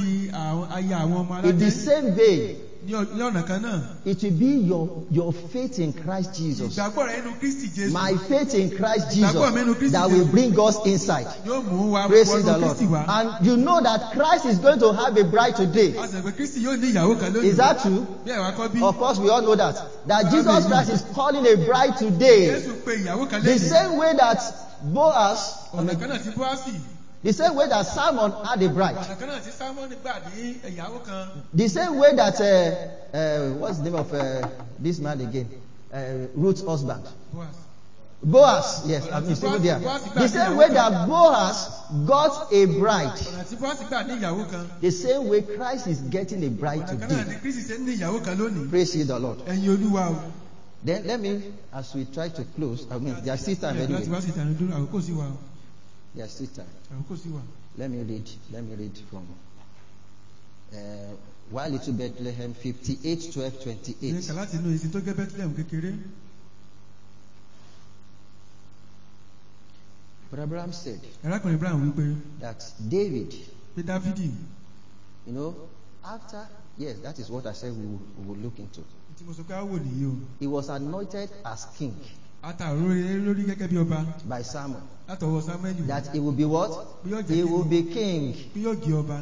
In the same vein, it will be your, your faith in Christ Jesus. My faith in Christ Jesus that will bring us inside. Praise the Lord. And you know that Christ is going to have a bride today. Is that true? Of course, we all know that. That Jesus Christ is calling a bride today. The same way that Boaz The same way that Simon had a bride. ọ̀nà kan náà tí Sámúẹ́lì gbà ní ìyàwó kan. The same way that, uh, uh, what's the name of uh, this man again? Uh, Ruth's husband. Boaz. Boaz, yes, I'm still there. The same way that Boaz got a bride. ọ̀nà tí Boaz gbà ní ìyàwó kan. The same way Christ is getting a bride ọ̀nà kan náà today. ní Kristi ṣe ní ìyàwó kan lónìí. Praise ye the Lord. ẹ̀yin Olúwa o. Then let me, as we try to close, I mean, there's still time láti anyway. wá sí ìtàn dúró àkókò sí wa o. There's still time. àkókò sí wa. Let me read, let me read from uh, Why Little Bethlehem fifty-eight, twelve, ní twenty-eight. kà láti inú èsì tó gẹ́ Bethlehem kékeré. Brother Abraham said arákùnrin Brown wípé that David, pé Dáfídì you know, after, yes, that is what I said we will, we will look into. tí mo sọ pé á wò nìyí o. He was anointed as king àtàrò lórí gẹ́gẹ́ bí ọba by Samuel. látọwọ́ Sámúẹ́lì. That he will be what? bí yóò jẹ́ He kí will be king. bí yóò jẹ́ ọba.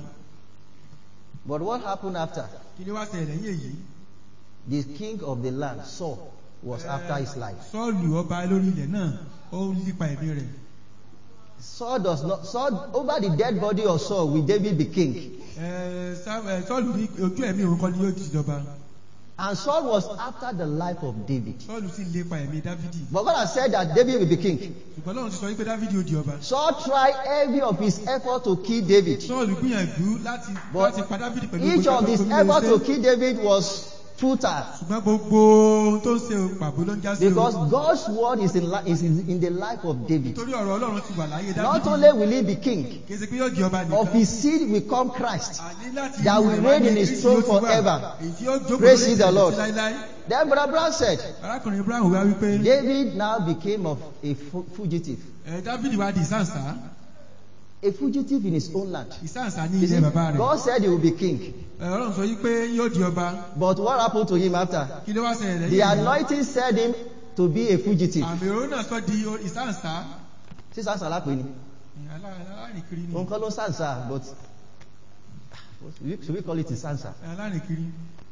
But what happened after? kí ni wá ṣẹlẹ̀ lẹ́yìn èyí. The king of the land, Saul, was after his life. Sọ́ọ̀lù ọba lórí ilẹ̀ náà ó ń lípa ẹ̀mí rẹ̀. Saul does not, Saul, over the dead body of Saul, will David be king? Ẹ, Sá- ẹ, Sọ́ọ̀lù ní ojú ẹ̀mí òun kọ́ ni yóò ti jọba. And Saul was after the life of David. Sọ́ọ̀lù sì ń lépa ẹ̀mí Dáfídì. But God has said that David will be king. ṣùgbọ́n Ọlọ́run ti sọ wípé Dáfídì ó di ọba. Saul tried every of his effort to kill David. Sọ́ọ̀lù gbìyànjú láti But láti pa Dáfídì pẹ̀lú each of his gbogbo effort to ṣe. kill David was futile. ṣùgbọ́n gbogbo ohun tó ń ṣe pàbó ló ń já sí o. Because God's word is in, li- is in, in the life of David. nítorí ọ̀rọ̀ Ọlọ́run ti wà láyé Not Dáfídì. only will he be king, kì í ṣe pé yóò di ọba of nìkan. his seed will come Christ. Àní láti that inú will rẹ̀ wá reign ní in his Kristi throne yóò ti wà. forever. èyí tí yóò jókòó Praise lórí ye the ìtẹ́ Lord. títí láéláé. Then Brother Brown said, arákùnrin Brown wá wípé David now became of a fu- fugitive. ẹ, Dáfídì wá di ìsáǹsá. A fugitive in his own land. ìsáǹsá ní You ilé see, bàbá rẹ̀. God said he will be king. Ẹ, Ọlọ́run sọ wípé yóò di ọba. But what happened to him after? kí ló wá ṣẹlẹ̀ The lẹ́yìn èyí? anointing said him to be a fugitive. àmì òróró náà sọ di ìsáǹsá. Sí sáǹsà lápè ni. alárìnkiri ni. Òun kọ́ ló sáǹsà, but should we call it a sáǹsà? alárìnkiri.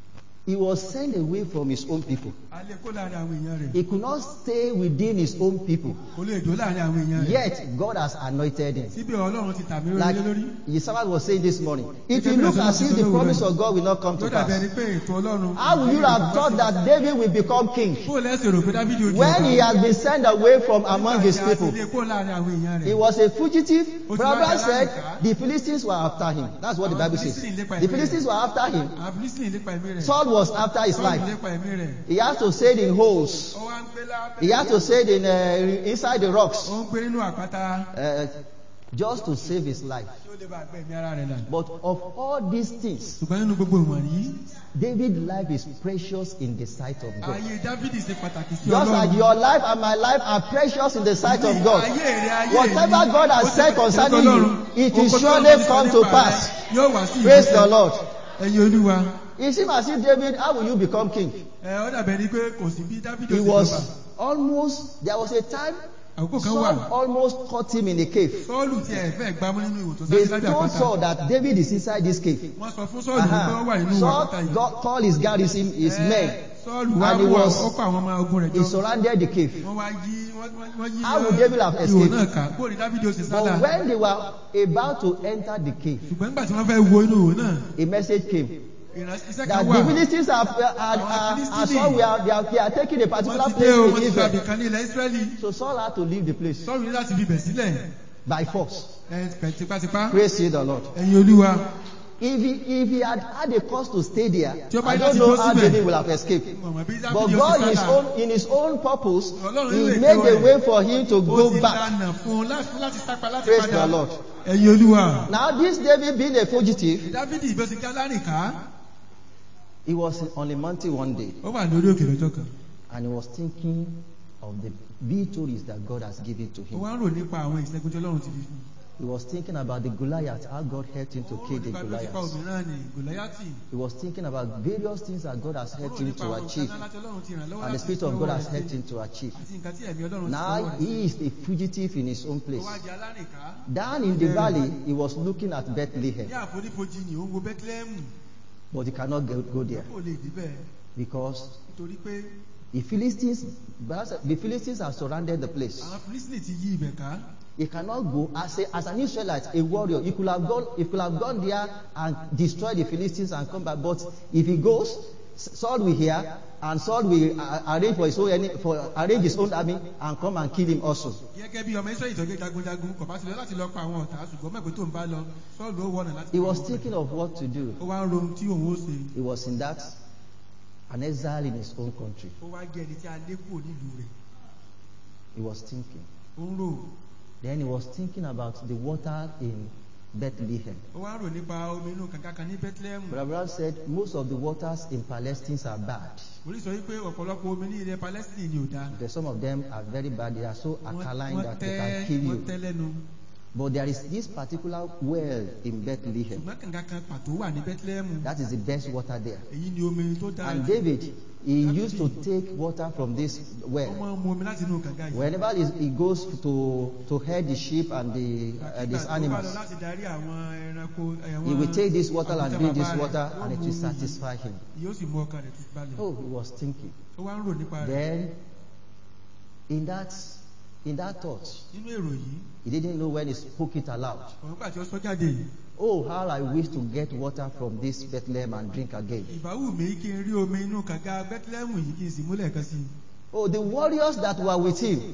He was sent away from his own people. alẹ́ kó láàrin àwọn èèyàn rẹ̀. He could not stay within his own people. kò lè dó láàrin àwọn èèyàn rẹ̀. Yet God has anointed him. síbẹ̀ Ọlọ́run ti tàmí Like lórí lórí. the servant was saying this morning, it will look as if the promise of God will not come to yóò dàbí ẹni pass. pé ètò Ọlọ́run. How would you have thought that David will become king bó lẹ́sẹ̀ rò pé Dáfídì ó di when ọba? he has been sent away from among his Nígbà tí a people? ti lé kó láàrin àwọn èèyàn He rẹ̀. was a fugitive. Ó ti wá Brother di said alárìnká. the Philistines were after him. That's what the Bible says. The Philistines were after him. àwọn Fílísítìnì lépa ẹ̀mí rẹ̀. Saul was after his Sọ́ọ̀lù life. lépa ẹ̀mí rẹ̀. He had to say it in holes. ó wá ń gbé lábẹ́. He had to say it in uh, inside the rocks, ó ń gbé nínú àpáta. uh, just to save his life. tí ó lè bá gbé ẹ̀mí ara rẹ̀ là. But of all these things, ṣùgbọ́n nínú gbogbo ìwọ̀nyí. David's life is precious in the sight of God. ayé Dáfídì ṣe pàtàkì sí Just like Ọlọ́run. your life and my life are precious in the sight of God. Ayé rẹ̀, ayé Whatever mi, God has ó said ṣe concerning pàtàkì you, Ọlọ́run. it will Ohun tó surely Ọlọ́run come sọ to nípa pass. rẹ̀ yóò wá sí Praise ìmúṣẹ. the Lord. ẹ̀yin Olúwa. It seems as if David, how will you become king? ẹ ó dàbẹ̀ ni pé kò sí bí Dáfídì ó He ti was jọba. almost, there was a time, àkókò kan Saul wà. almost caught him in a cave. Sọ́ọ̀lù tí ẹ̀ fẹ́ gbámú nínú ìwò tó They sáré lábẹ́ told àpáta. Saul that David is inside this cave. wọ́n sọ fún Sọ́ọ̀lù wípé wọ́n wà Uh-huh. nínú àpáta Saul yìí. got, called his garrison, his Ẹ, men. Sọ́ọ̀lù wá And he mú was- ọkọ̀ àwọn ọmọ ogun rẹ̀ He jọ. surrounded the cave. wọ́n wá yí wọ́n- wọ́n- wọ́n yí How would David have ihò escaped? náà ká. bó ni Dáfídì ó ṣe sálà. But when they were about to enter the cave, ṣùgbọ́n nígbà tí wọ́n fẹ́ wo inú ihò náà. a message came ìránṣẹ́ that kan the wà. Philistines are, are, are, are, Saul, we are, they, are, they are taking a particular wọ́n ti dé o wọ́n place ti in gba Israel. ibìkan ní ilẹ̀ Ísírẹ́lì. So Saul had to leave the place Sọ́ọ̀lù ní láti fi bẹ̀ sílẹ̀. by force. ẹ pẹ̀ tipátipá. Praise ye the Lord. ẹ̀yin Olúwa. If he, if he had had a cause to stay there, Tí ó bá I ní don't láti know dúró how síbẹ̀. David will have escaped. Mọ̀mọ́ bí But Dáfídì ó God, ṣe in his sálà. own, in his own purpose, Ọlọ́run he nínú ètò made a rẹ̀. way for him to ó go ti back. lànà fún un láti láti sápa láti Praise padà. the Lord. ẹ̀yin Olúwa. Now, this David being a fugitive, Dáfídì ìbọn ti ká lárìnká. he was on a mountain one day ó wà lórí òkè lọ́jọ́ kan. and he was thinking of the victories that God has given to ó him. wá ń rò nípa àwọn ìṣẹ́gun tí Ọlọ́run ti fi fún un. He was thinking about the Goliath, how God helped him to ó rò kill the nípa bí ó ti pa Goliath. òmíràn ní Gòláyátì. He was thinking about various things that God has ó helped rò him nípa to àwọn achieve, nǹkan láti Ọlọ́run ti ràn lọ́wọ́ and the láti Spirit fi of God ọwọ́ has rẹ̀ helped ṣe. him to achieve. àti nǹkan tí ẹ̀mí Ọlọ́run ti Now fọwọ́ rẹ̀ he ṣe. is a fugitive in his own ó place. wá di alárìnká. Down in the valley, he was looking at ní Bethlehem, àfonífojì ni ó ń wo Bẹ́tílẹ́hẹ́mù. but he cannot go, go there kò lè débẹ̀ because nítorí pé the Philistines, the Philistines have surrounded the place. àwọn Fílísítìnì ti yí ibẹ̀ ká. He cannot go as a, as an Israelite, a warrior. He could have gone. He could have gone there and destroyed the Philistines and come back. But if he goes, Saul will hear, and Saul will uh, arrange for his own for arrange his own army and come and kill him also. He was thinking of what to do. He was in that, an exile in his own country. He was thinking. Then he was thinking about the water in Bethlehem. But Abraham said most of the waters in Palestine are bad. But some of them are very bad. They are so alkaline that they can kill you. But there is this particular well in Bethlehem. That is the best water there. And David, he used to take water from this well. Whenever he goes to, to herd the sheep and the uh, these animals, he will take this water and drink this water, and it will satisfy him. Oh, he was thinking. Then, in that in that thought, he didn't know when he spoke it aloud. Oh, how I wish to get water from this Bethlehem and drink again. Oh, the warriors that were with him,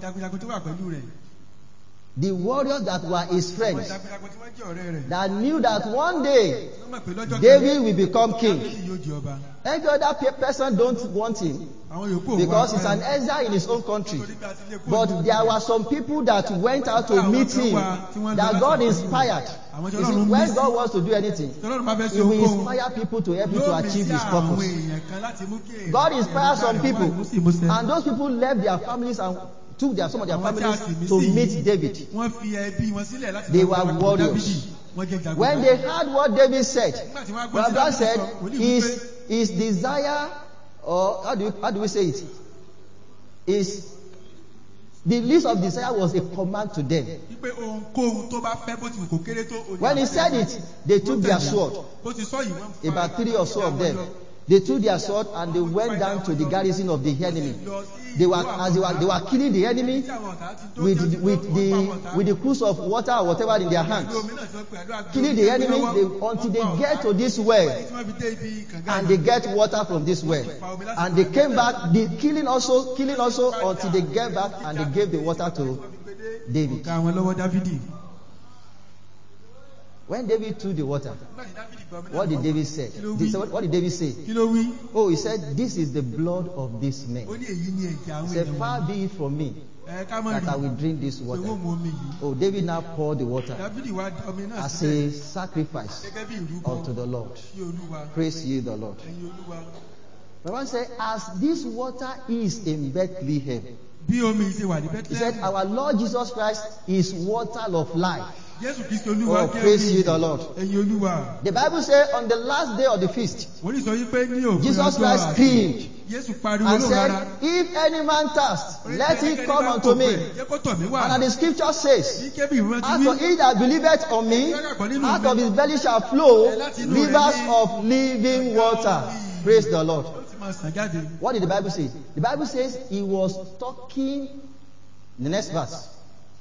the warriors that were his friends, that knew that one day David will become king. Every other person don't want him because he's an exile in his own country. But there were some people that went out to meet him that God inspired. You see, when God wants to do anything, He will inspire people to help you to achieve His purpose. God inspired some people, and those people left their families and took their, some of their families to meet David. They were warriors. When they heard what David said, Abraham said, his, his desire, or how do, you, how do we say it? Is the list of desire was a command to them. When he said it, they took their sword. About three or so of them. They took their sword and they went down to the garrison of the enemy. They were as they were they were killing the enemy with with the with the cruse of water or whatever in their hands. Killing the enemy they, until they get to this well and they get water from this well. And they came back, the killing also killing also until they get back and they gave the water to David. When David took the water, what did David say? What did David say? Oh, he said, "This is the blood of this man." He said, "Far be it from me that I will drink this water." Oh, David now poured the water as a sacrifice unto the Lord. Praise ye the Lord. The one said, "As this water is in Bethlehem," he said, "Our Lord Jesus Christ is water of life." Oh, praise ye the Lord. The Bible says on the last day of the feast, Jesus Christ screamed and said, "If any man thirst, let him come unto me." And the scripture says, "As for he that believeth on me, out of his belly shall flow rivers of living water." Praise the Lord. What did the Bible say? The Bible says he was talking, the next verse.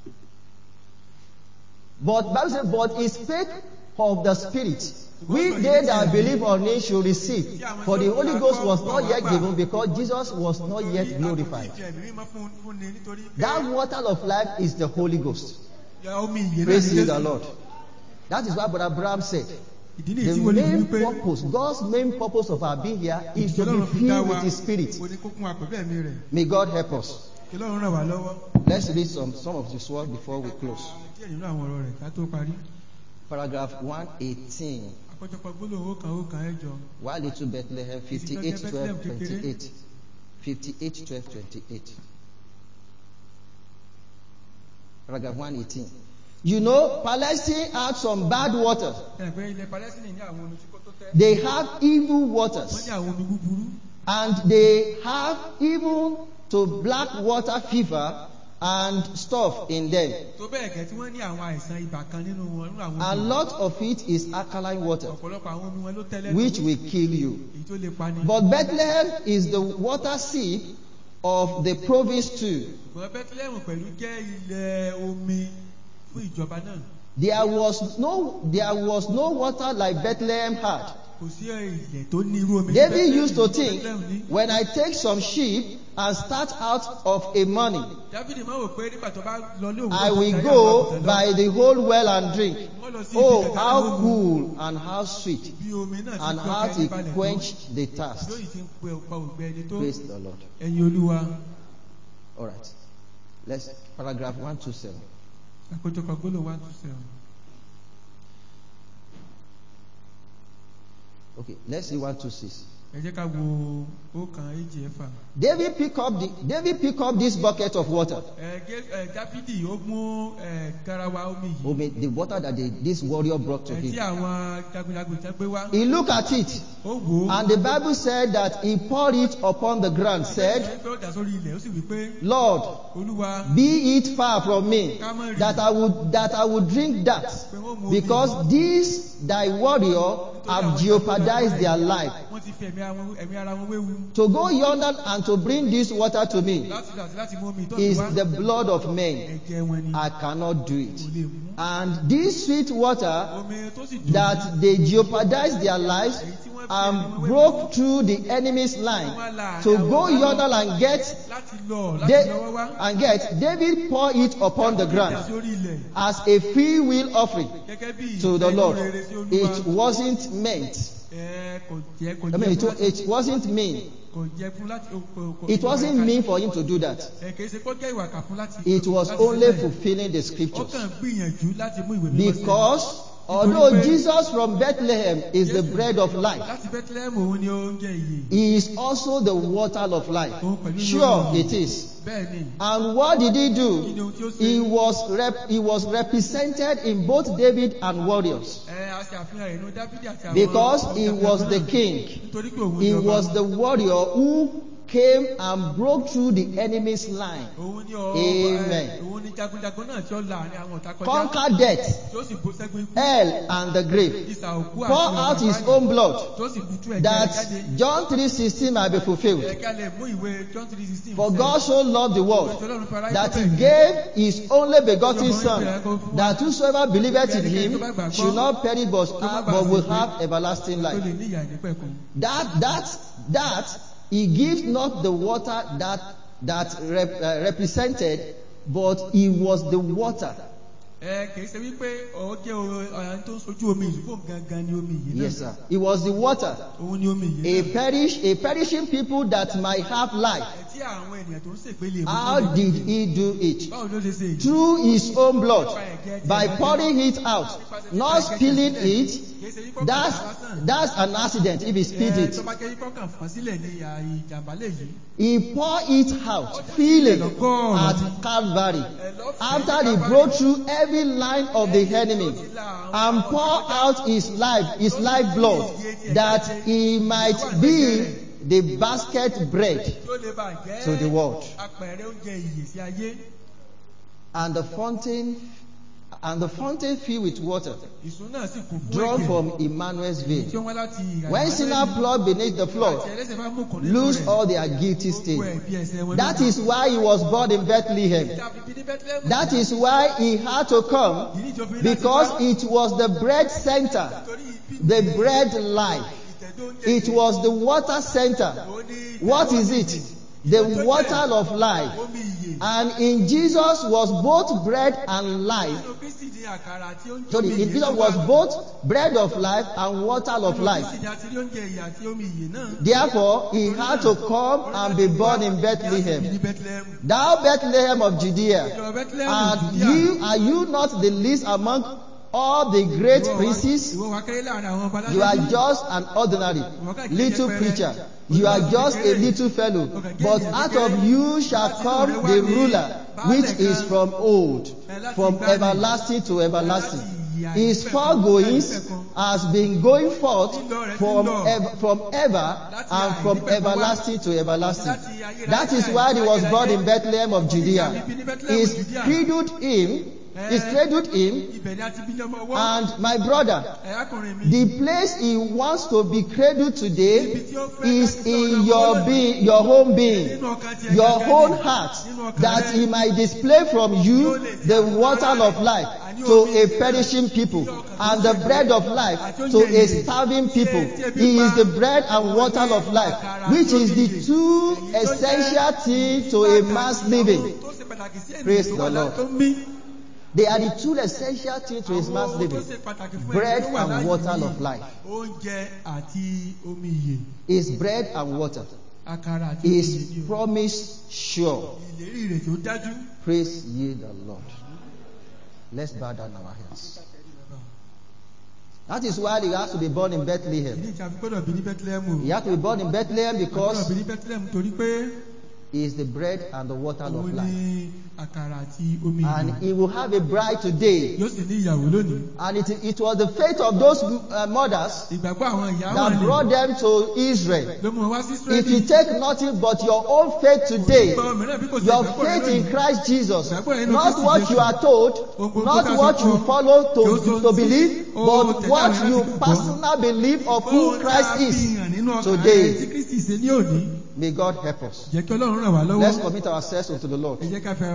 But Bible says, "But he spake of the Spirit, which they that believe on him should receive. For the Holy Ghost was not yet given, because Jesus was not yet glorified." That water of life is the Holy Ghost. Praise ye the Lord. That is why Brother Abraham said, the main purpose, God's main purpose of our being here is to be filled with His Spirit. May God help us. Let's read some, some of His word before we close. Paragraph one eighteen. Why little Bethlehem? fifty-eight, twelve, twenty-eight. fifty-eight, twelve, twenty-eight. Paragraph one eighteen. You know, Palestine had some bad water. They have evil waters. And they have even to black water fever and stuff in them. A lot of it is alkaline water, which will kill you. But Bethlehem is the water sea of the province too. ṣùgbọ́n Bethlehem pẹ̀lú jẹ́ ilẹ̀ omi fún ìjọba náà. There was no there was no water like Bethlehem had. Kò sí ilẹ̀ tó ní irú omi. David used to think, when I take some sheep and start out of a morning, Dáfídì máa wò pé nígbà tó bá lọ ní òwúrọ̀ I will tó go dáyà by the whole well and drink. wọ́n lọ sí ibi Oh, kẹta how lóhùn. cool and how sweet, Bí omi náà ti and gbọ́ how kẹ́ni it balẹ̀ tó. quenched the thirst. Yóò yìí ti ń pe ọ̀pá ògbẹ́ ẹni tó. Praise the Lord. Ẹ̀yin Olúwa. All right. Let's paragraph one two seven. Àkójọpọ̀ gbólóhùn one two seven. Okay, let's see one two six. Ẹ jẹ́ ká wo ọ̀kan èjì ẹ̀fà. David pick up the David pick up this bucket of water. Ẹ gé ẹ Dáfídì ó mú ẹ garawa omi yìí. Omi, the water that the, this warrior brought to Ẹ tí him. àwọn jagunjagun tẹ́ gbé wá. He looked at it, Ó wò ó. and the Bible said that he poured it upon the ground, said, Ó pé ó dà sórí ilẹ̀ ó sì wí pé Lord, Olúwa be it far from me that I would that I would drink that, pé wọ́n mú omi. because these thy warrior have jeopardized their life. Wọ́n ti fi ẹ̀mí àwọn- ẹ̀mí ara wọn wéwu. To go yonder and to bring this water to me Láti láti láti mú omi tó is wá. the blood of men. Ẹ̀jẹ̀ wọn ni. I cannot do it. Kò lè mú. And this sweet water Omi tó sì dùn. that they jeopardized their lives Èyí tí wọ́n fi ẹ̀mí and wọn wéwu. broke through the enemy's line to go yonder and get Láti lọ láti Da- lọ́wọ́ wá. and get David pour it upon the Dà ground sórí ilẹ̀. as a free will offering Gẹ́gẹ́ bí to the ìfẹ́ Lord. rere sí Olúwa. It wasn't meant. Ẹ kò jẹ́ kò I mean, jẹ́ it, fún láti- it wasn't mean. kò jẹ́ fún láti. kò- kò- kò- It wasn't ìwà mean ìkà- for him to do that. Ẹ kìí ṣe kó jẹ́ ìwà kà fún láti. It was láti only ṣe bẹ́ẹ̀. fulfilling the Ó scriptures. kàn gbìyànjú láti mú ìwé mímọ́ sílẹ̀. Because although Jesus from Bethlehem is the bread of life, Láti Bethlehem òun ni oúnjẹ ìyè. he is also the water of life. Òun pẹ̀lú Sure, ìwé it is. Bẹ́ẹ̀ ni. And what did he Kí ni do? ohun tí ó ṣe? He was rep- he was represented in both David and warriors. Ẹ a ṣe àfihàn ìrun Dáfídì àti àwọn. Because he ọ̀gá was náà. the king. Nítorí pé òun He ni ọba. was the warrior who came and broke through the enemy's line, Òun ni ọ- Amen. ẹ, òun ni jagunjagun náà tí ó là ní àwọn ọ̀tá kọjá. conquered death, Tí ó sì bó sẹ́gun ikú. hell, and the grave. Ìsà òkú àti Pour ọ̀nà out his àbáyé. own blood, Tí ó sì bu tú ẹ̀jẹ̀ rẹ̀ that jáde. John three sixteen might be fulfilled. Ẹ̀ka lè mú ìwé John three sixteen. For God so loved the world that he gave his only begotten Son, that whosoever believeth in him should not perish but, have, but will have everlasting Tó life. lè ní ìyà ìnípẹ̀kun. That that that he gives not the water that that rep, uh, represented, but he was the water. Ẹ kìí ṣe wípé ó jẹ́ ọ̀yàn tó ń sojú omi yìí fún gangan ni omi yìí náà. Yes, sir. He was the water. Òun ni omi yìí A náà. perish a perishing people that might have life. Ẹ tí àwọn ènìyàn tó ń ṣègbè lè mú. How did he do it? Báwo ló ṣe ṣe èyí? Through his own blood, by pouring it out, not spilling it. Kìí ṣe wípé That's ọkàn lásán. that's an accident if he spilled Ẹ it. tó bá jẹ́ wípé ọkàn fọ́n sílẹ̀ ní ìyà ìjàmbá lè yìí. He poured it out freely at Calvary after he broke through every line of the enemy and poured out his life, his life blood, that he might be the basket bread Tí ó lè bà jẹ́ to the world. apẹ̀rẹ̀ oúnjẹ ìyè sí ayé. And the fountain and the fountain filled with water, Ìsun náà sì kún fún drawn ẹ̀jẹ̀. from Emmanuel's Tí vein. ó wá láti ìhà When Emmanuel. sinners plod beneath the floor, Àti ẹlẹ́ṣẹ̀ bá mú kàn nínú lose rẹ̀. all their guilty Gbogbo stain. ẹ̀bi ẹ̀ṣẹ̀ wọn That ló is why he was born in Bethlehem. Tàbí bí ní Bethlehem. That is why he had to come, Ìdí tí ó fi ní láti because wá. it was the bread center, Torí ibi the bread life. ìtẹ̀dó oúnjẹ It ìyè. was the water center. Ó ní What is it? The water of life. omi ìyè. And in Jesus was both bread and life. Nínú Kristi ní àkàrà tí ó ń jẹ́ So omi in ìyè Jesus ló was wà. both bread of life and water of Nínú life. Kristi ní a ti rí oúnjẹ ìyè àti omi ìyè náà. Therefore, he had to come and be born in Bí Bethlehem. ní Bethlehem. Thou Bethlehem of Judea, Ìjọ Bethlehem are Judea. you, are you not the least among all the great Ìwọ wá- princes? Ìwọ wá kéré láàrin àwọn ọba You are aládé. just an ordinary little preacher. You are just a little fellow. But out of you shall come the ruler, which is from old, from everlasting to everlasting. His foregoings has been going forth from ever, from ever and from everlasting to everlasting. That is why he was born in Bethlehem of Judea. He cradled him He cradled him. Ibẹ̀ ni a ti bí ní ọmọ ọwọ́. And my brother, Ẹ̀rákùnrin mi. the place he wants to be cradled today Ibi tí ó fẹ́ is ká ti sọ in ọ̀dọ̀ your ọmọ being, your home being, Nínú ọkàn tiẹ̀ your gangan own ni. heart, Nínú ọkàn that rẹ. he might display from you the water of life to a perishing people and the bread of life to a starving people. He is the bread and water of life, which is the two essential things to a man's living. Praise the Lord. They are the two essential things to his man's living. Bread and water of life. Is bread and water. Is promise sure. Praise ye the Lord. Let's bow down our heads. That is why he has to be born in Bethlehem. He has to be born in Bethlehem because he is the bread and the water of life. And he will have a bride today. And it, it was the faith of those uh, mothers that brought them to Israel. If you take nothing but your own faith today, your faith in Christ Jesus, not what you are told, not what you follow to, to believe, but what you personally believe of who Christ is today. May God help us. Let's commit ourselves unto the Lord.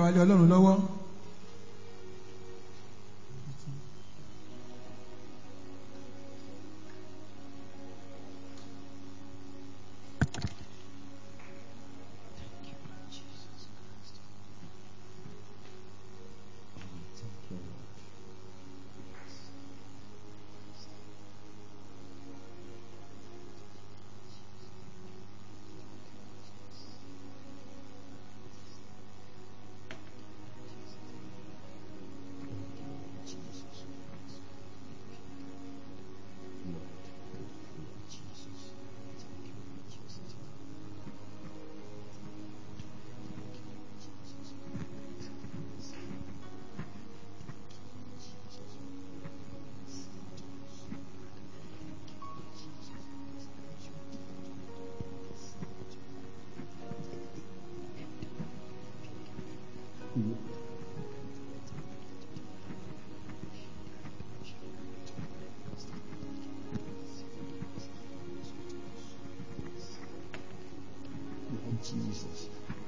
Jesus.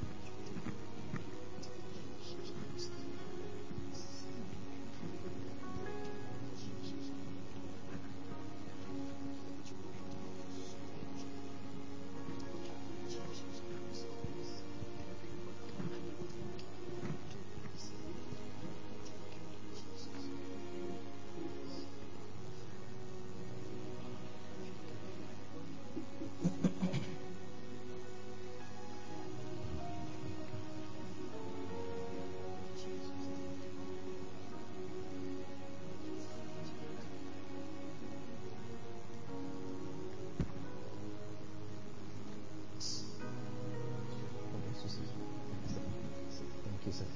Thank you, sir.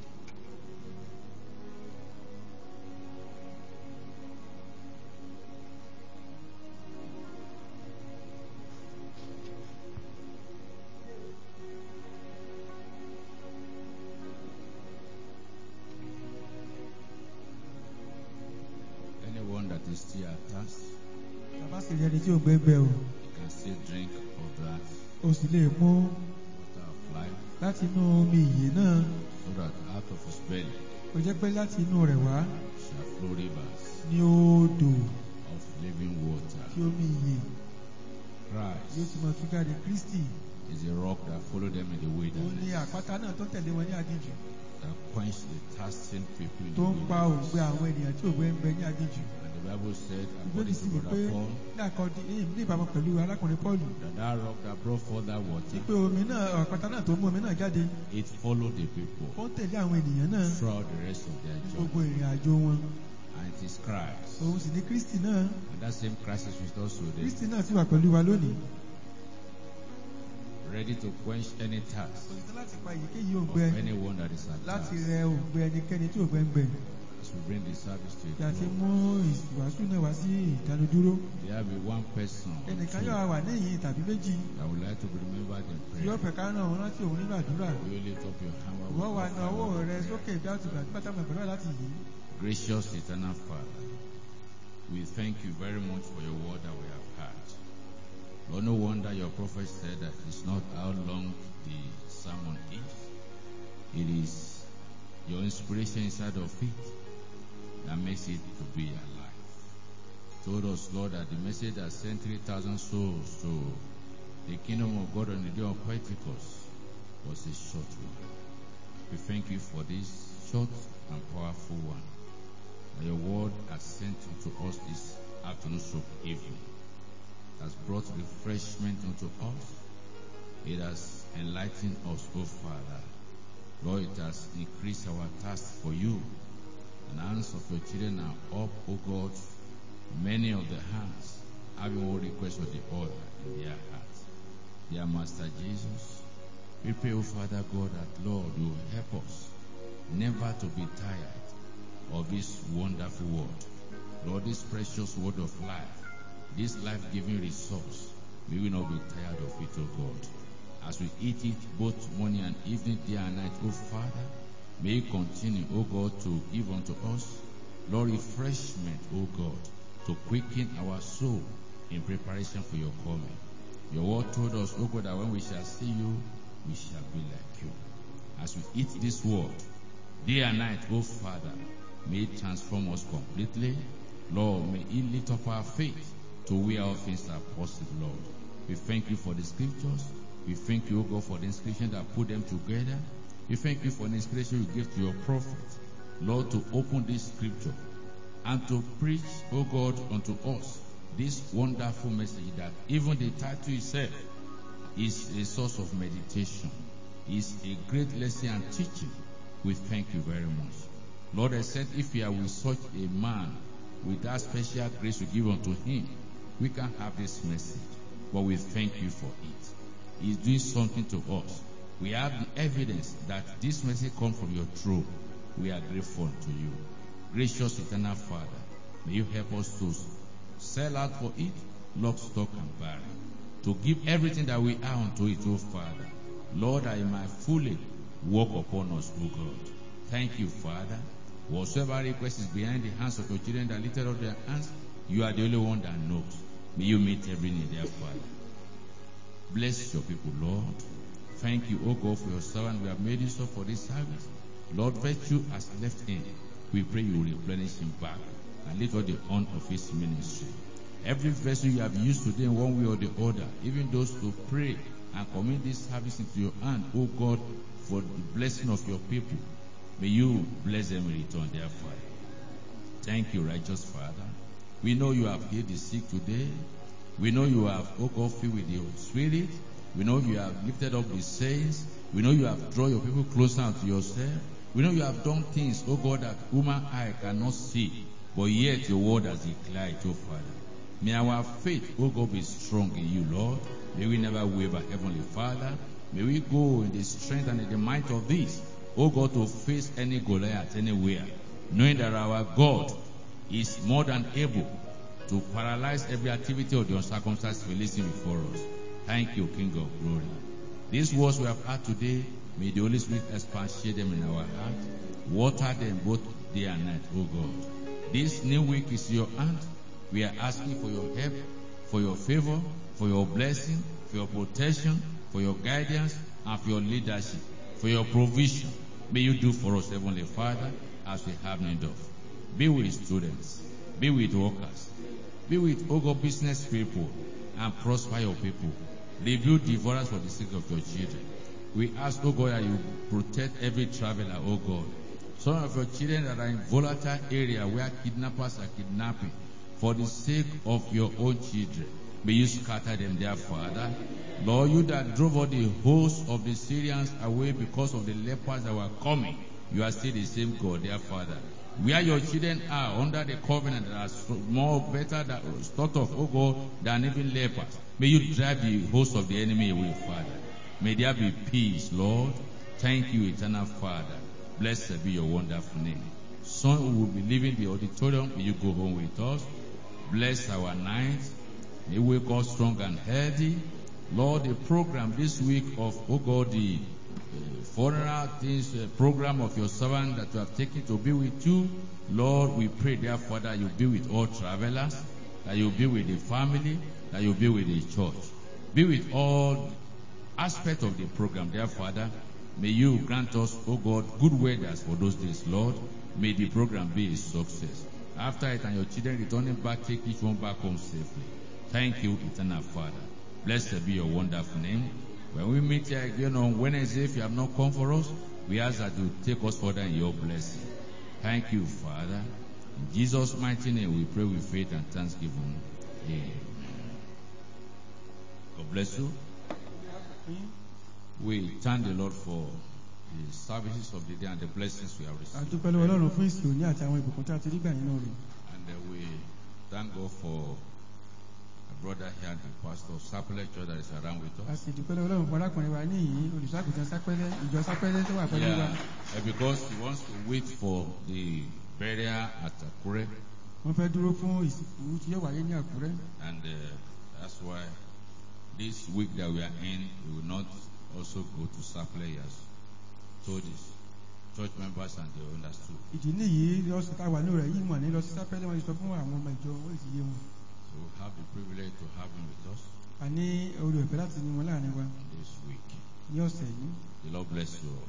Anyone that is still athirst, Bàbá sì rí ẹni tí ò gbẹ́gbẹ́ o. you can still drink of that O sì lè mú water of life, láti inú omi ìyè náà. so that out of his belly Kò jẹ́ pé láti inú rẹ̀ wá shall flow rivers ní odò of living water. tí omi ìyè yóò Christ ti máa tún jáde. Kristi is a rock that followed them in the ó ní wilderness, àpáta náà tó tẹ̀lé wọn ní aginjù, that quenched the thirsting people in the tó ń pa wilderness. òǹgbẹ àwọn ènìyàn tí òǹgbẹ ń bẹ ní aginjù. And the Bible said, Ìbéèrè according sì to wí pé Brother Paul, ní àkọ́dí ní ìbámu pẹ̀lú alákùnrin Pọ́ọ̀lù that that rock that brought forth that water, pé omi náà àpáta náà tó mú omi náà jáde it followed the people ó ń tẹ̀lé àwọn ènìyàn náà throughout the rest of their ní journey. gbogbo ìrìn àjò wọn. And it is Christ. Òun sì ní Kristi náà. And that same Christ is with us today, Kristi náà sì wà pẹ̀lú wa lónìí. ready to quench any thirst Kò sí láti pa èyíkéyìí of òǹgbẹ anyone that is láti athirst. rẹ òǹgbẹ ẹnikẹ́ni tí òǹgbẹ ń gbẹ. As we bring the service to Bí a a ti close, mú ìwàásù náà wá sí ìdánudúró. there will be one person or Ẹnìkan two yóò wà níyìn tàbí méjì that would like to be remembered in tí yóò prayer. fẹ́ ká ràn wọ́n rántí òun nínú àdúrà. Will you lift up your hand while we Ìwọ́ wa offer na ọwọ́ our rẹ prayer? sókè bí a ti gbàdúrà táwọn ẹ̀gbọ́n láti yìí. Gracious eternal Father, we thank you very much for your word that we have heard. Lord, no wonder your prophet said that it's not how long the sermon is. It is your inspiration inside of it that makes it to be alive. Told us, Lord, that the message that sent three thousand souls to the kingdom of God on the day of Pentecost was a short one. We thank you for this short and powerful one. That your word has sent unto us this afternoon so evening. It has brought refreshment unto us. It has enlightened us, O Father. Lord, it has increased our thirst for you. And the hands of your children are up, O God. Many of the hands having one request of the order in their hearts. Dear Master Jesus, we pray, O Father God, that Lord, you will help us never to be tired of this wonderful word. Lord, this precious word of life, this life-giving resource, we will not be tired of it, O God. As we eat it both morning and evening, day and night, O Father, may you continue, O God, to give unto us, Lord, refreshment, O God, to quicken our soul in preparation for your coming. Your word told us, O God, that when we shall see you, we shall be like you. As we eat this word, day and night, O Father, may it transform us completely. Lord, may it lift up our faith to where all things are possible, Lord. We thank you for the scriptures. We thank you, O God, for the inspiration that put them together. We thank you for the inspiration you gave to your prophet, Lord, to open this scripture and to preach, O God, unto us this wonderful message that even the title itself is a source of meditation, is a great lesson and teaching. We thank you very much. Lord, I said if you are with such a man, with that special grace you give unto him, we can have this message. But we thank you for it. He's doing something to us. We have the evidence that this message comes from your throne. We are grateful to you. Gracious eternal Father, may you help us to sell out for it, lock, stock, and barrel, to give everything that we are unto it, O Father. Lord, I might fully walk upon us, O God. Thank you, Father. Whatsoever request is behind the hands of your children that lifted up their hands, you are the only one that knows. May you meet every need there, Father. Bless your people, Lord. Thank you, O God, for your servant. We have made use of for this service. Lord, virtue has left him. We pray you will replenish him back and lift up the honor of his ministry. Every vessel you have used today in one way or the other, even those to pray and commit this service into your hand, O God, for the blessing of your people, may you bless them in return, dear Father. Thank you, righteous Father. We know you have healed the sick today. We know you have, O God, filled with your Spirit. We know you have lifted up the saints. We know you have drawn your people closer unto yourself. We know you have done things, O God, that human eye cannot see, but yet your word has declared, O Father. May our faith, O God, be strong in you, Lord. May we never waver, Heavenly Father. May we go in the strength and in the might of this, O God, to face any Goliath anywhere, knowing that our God is more than able to paralyze every activity of the uncircumcised releasing before us. Thank you, King of glory. These words we have heard today, may the Holy Spirit expatiate them in our heart, water them both day and night, O God. This new week is your hand. We are asking for your help, for your favor, for your blessing, for your protection, for your guidance, and for your leadership, for your provision. May you do for us, Heavenly Father, as we have need of. Be with students, be with workers, be with, O God, business people, and prosper your people. Rebuild devourers for the sake of your children. We ask, O God, that you protect every traveler, O God. Some of your children that are in volatile area where kidnappers are kidnapping, for the sake of your own children, may you scatter them there, Father. Lord, you that drove all the hosts of the Syrians away because of the lepers that were coming, you are still the same God, dear Father. Where your children are under the covenant that are more better than thought of, oh God, than even lepers, may you drive the host of the enemy away, Father. May there be peace, Lord. Thank you, eternal Father. Blessed be your wonderful name. son who will be leaving the auditorium, may you go home with us. Bless our night. May we wake up strong and healthy. Lord, the program this week of, oh God, the uh, funeral things, uh, program of your servant that you have taken to be with you. Lord, we pray, dear Father, you be with all travelers, that you be with the family, that you be with the church. Be with all aspects of the program, dear Father. May you grant us, oh God, good weathers for those days, Lord. May the program be a success. After it and your children returning back, take each one back home safely. Thank you, eternal Father. Blessed be your wonderful name. When we meet here again on Wednesday, if you have not come for us, we ask that you take us further in your blessing. Thank you, Father. In Jesus' mighty name, we pray with faith and thanksgiving. Amen. God bless you. We thank the Lord for the services of the day and the blessings we have received. And uh, we thank God for a brother here, the pastor of Sapele Church that is around with us. Yeah, uh, because he wants to wait for the burial at Akure. And uh, that's why this week that we are in, we will not also go to Sapele. He has told his church members and they understood. So we have the privilege to have him with us this week. The Lord bless you all.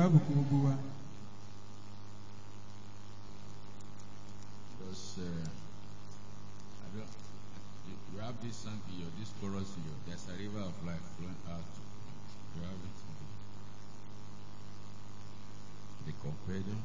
Because uh, I don't, you, you have this song in your, this chorus in your, there's a river of life flowing out. You have it. The companion.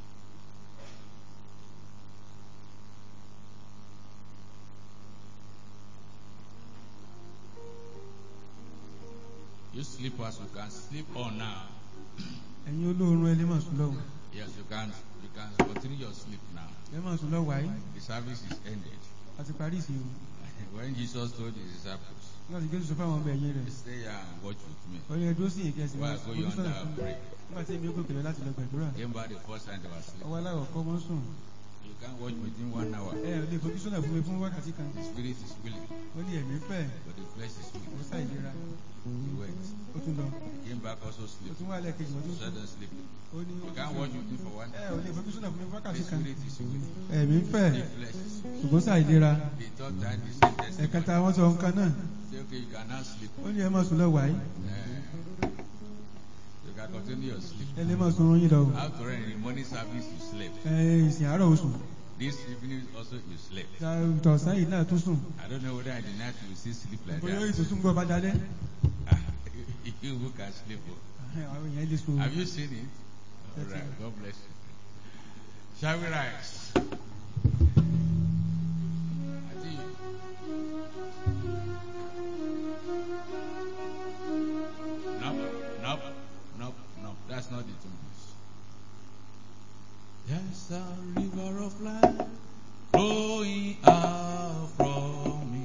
You sleepers, you can sleep on now. Yes, you can you can continue your sleep now. The service is ended. When Jesus told his disciples, stay here and watch with me. While I go yonder and pray. Came back the first time they were sleeping. You can't watch within one hour. The spirit is willing, but the flesh is weak. He went. Came back also sleep. Sudden sleep. You can't watch with him for one hour. The spirit is weak. The flesh is weak. The third time he said testimony. Say, okay, you cannot sleep. Uh, you can continue your sleep. After in the morning service you slept. This evening also you slept. I don't know whether in the night you will still sleep like that. You who can sleep. Have you seen it? All right. God bless you. Shall we rise? I think no, no, no, no. That's not the tune. There's a river of life flowing out from me.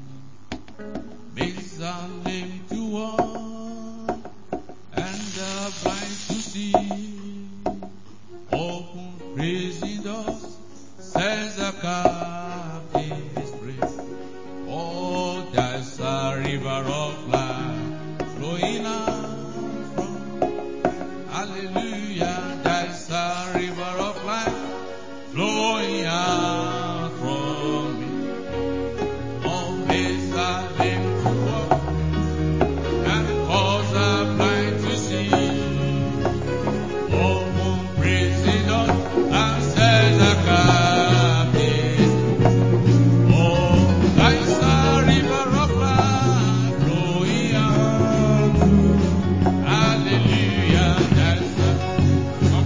Makes the lame to walk and the blind to see. Open praising doors, says the captives free. Oh, there's a river of life flowing out from me. Hallelujah, there's a river of life flowing out from me. Oh, makes the lame to walk and cause the blind to see. Oh, who praise God and says the captive. Oh, there's a river of life flowing out. Hallelujah, there's a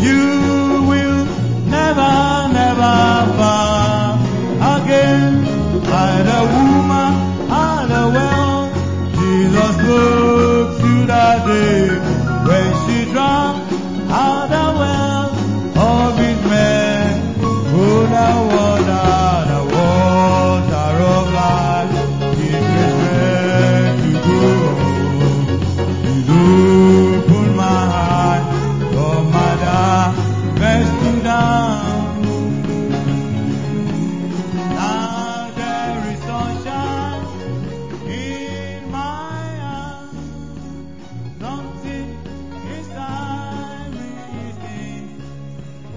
You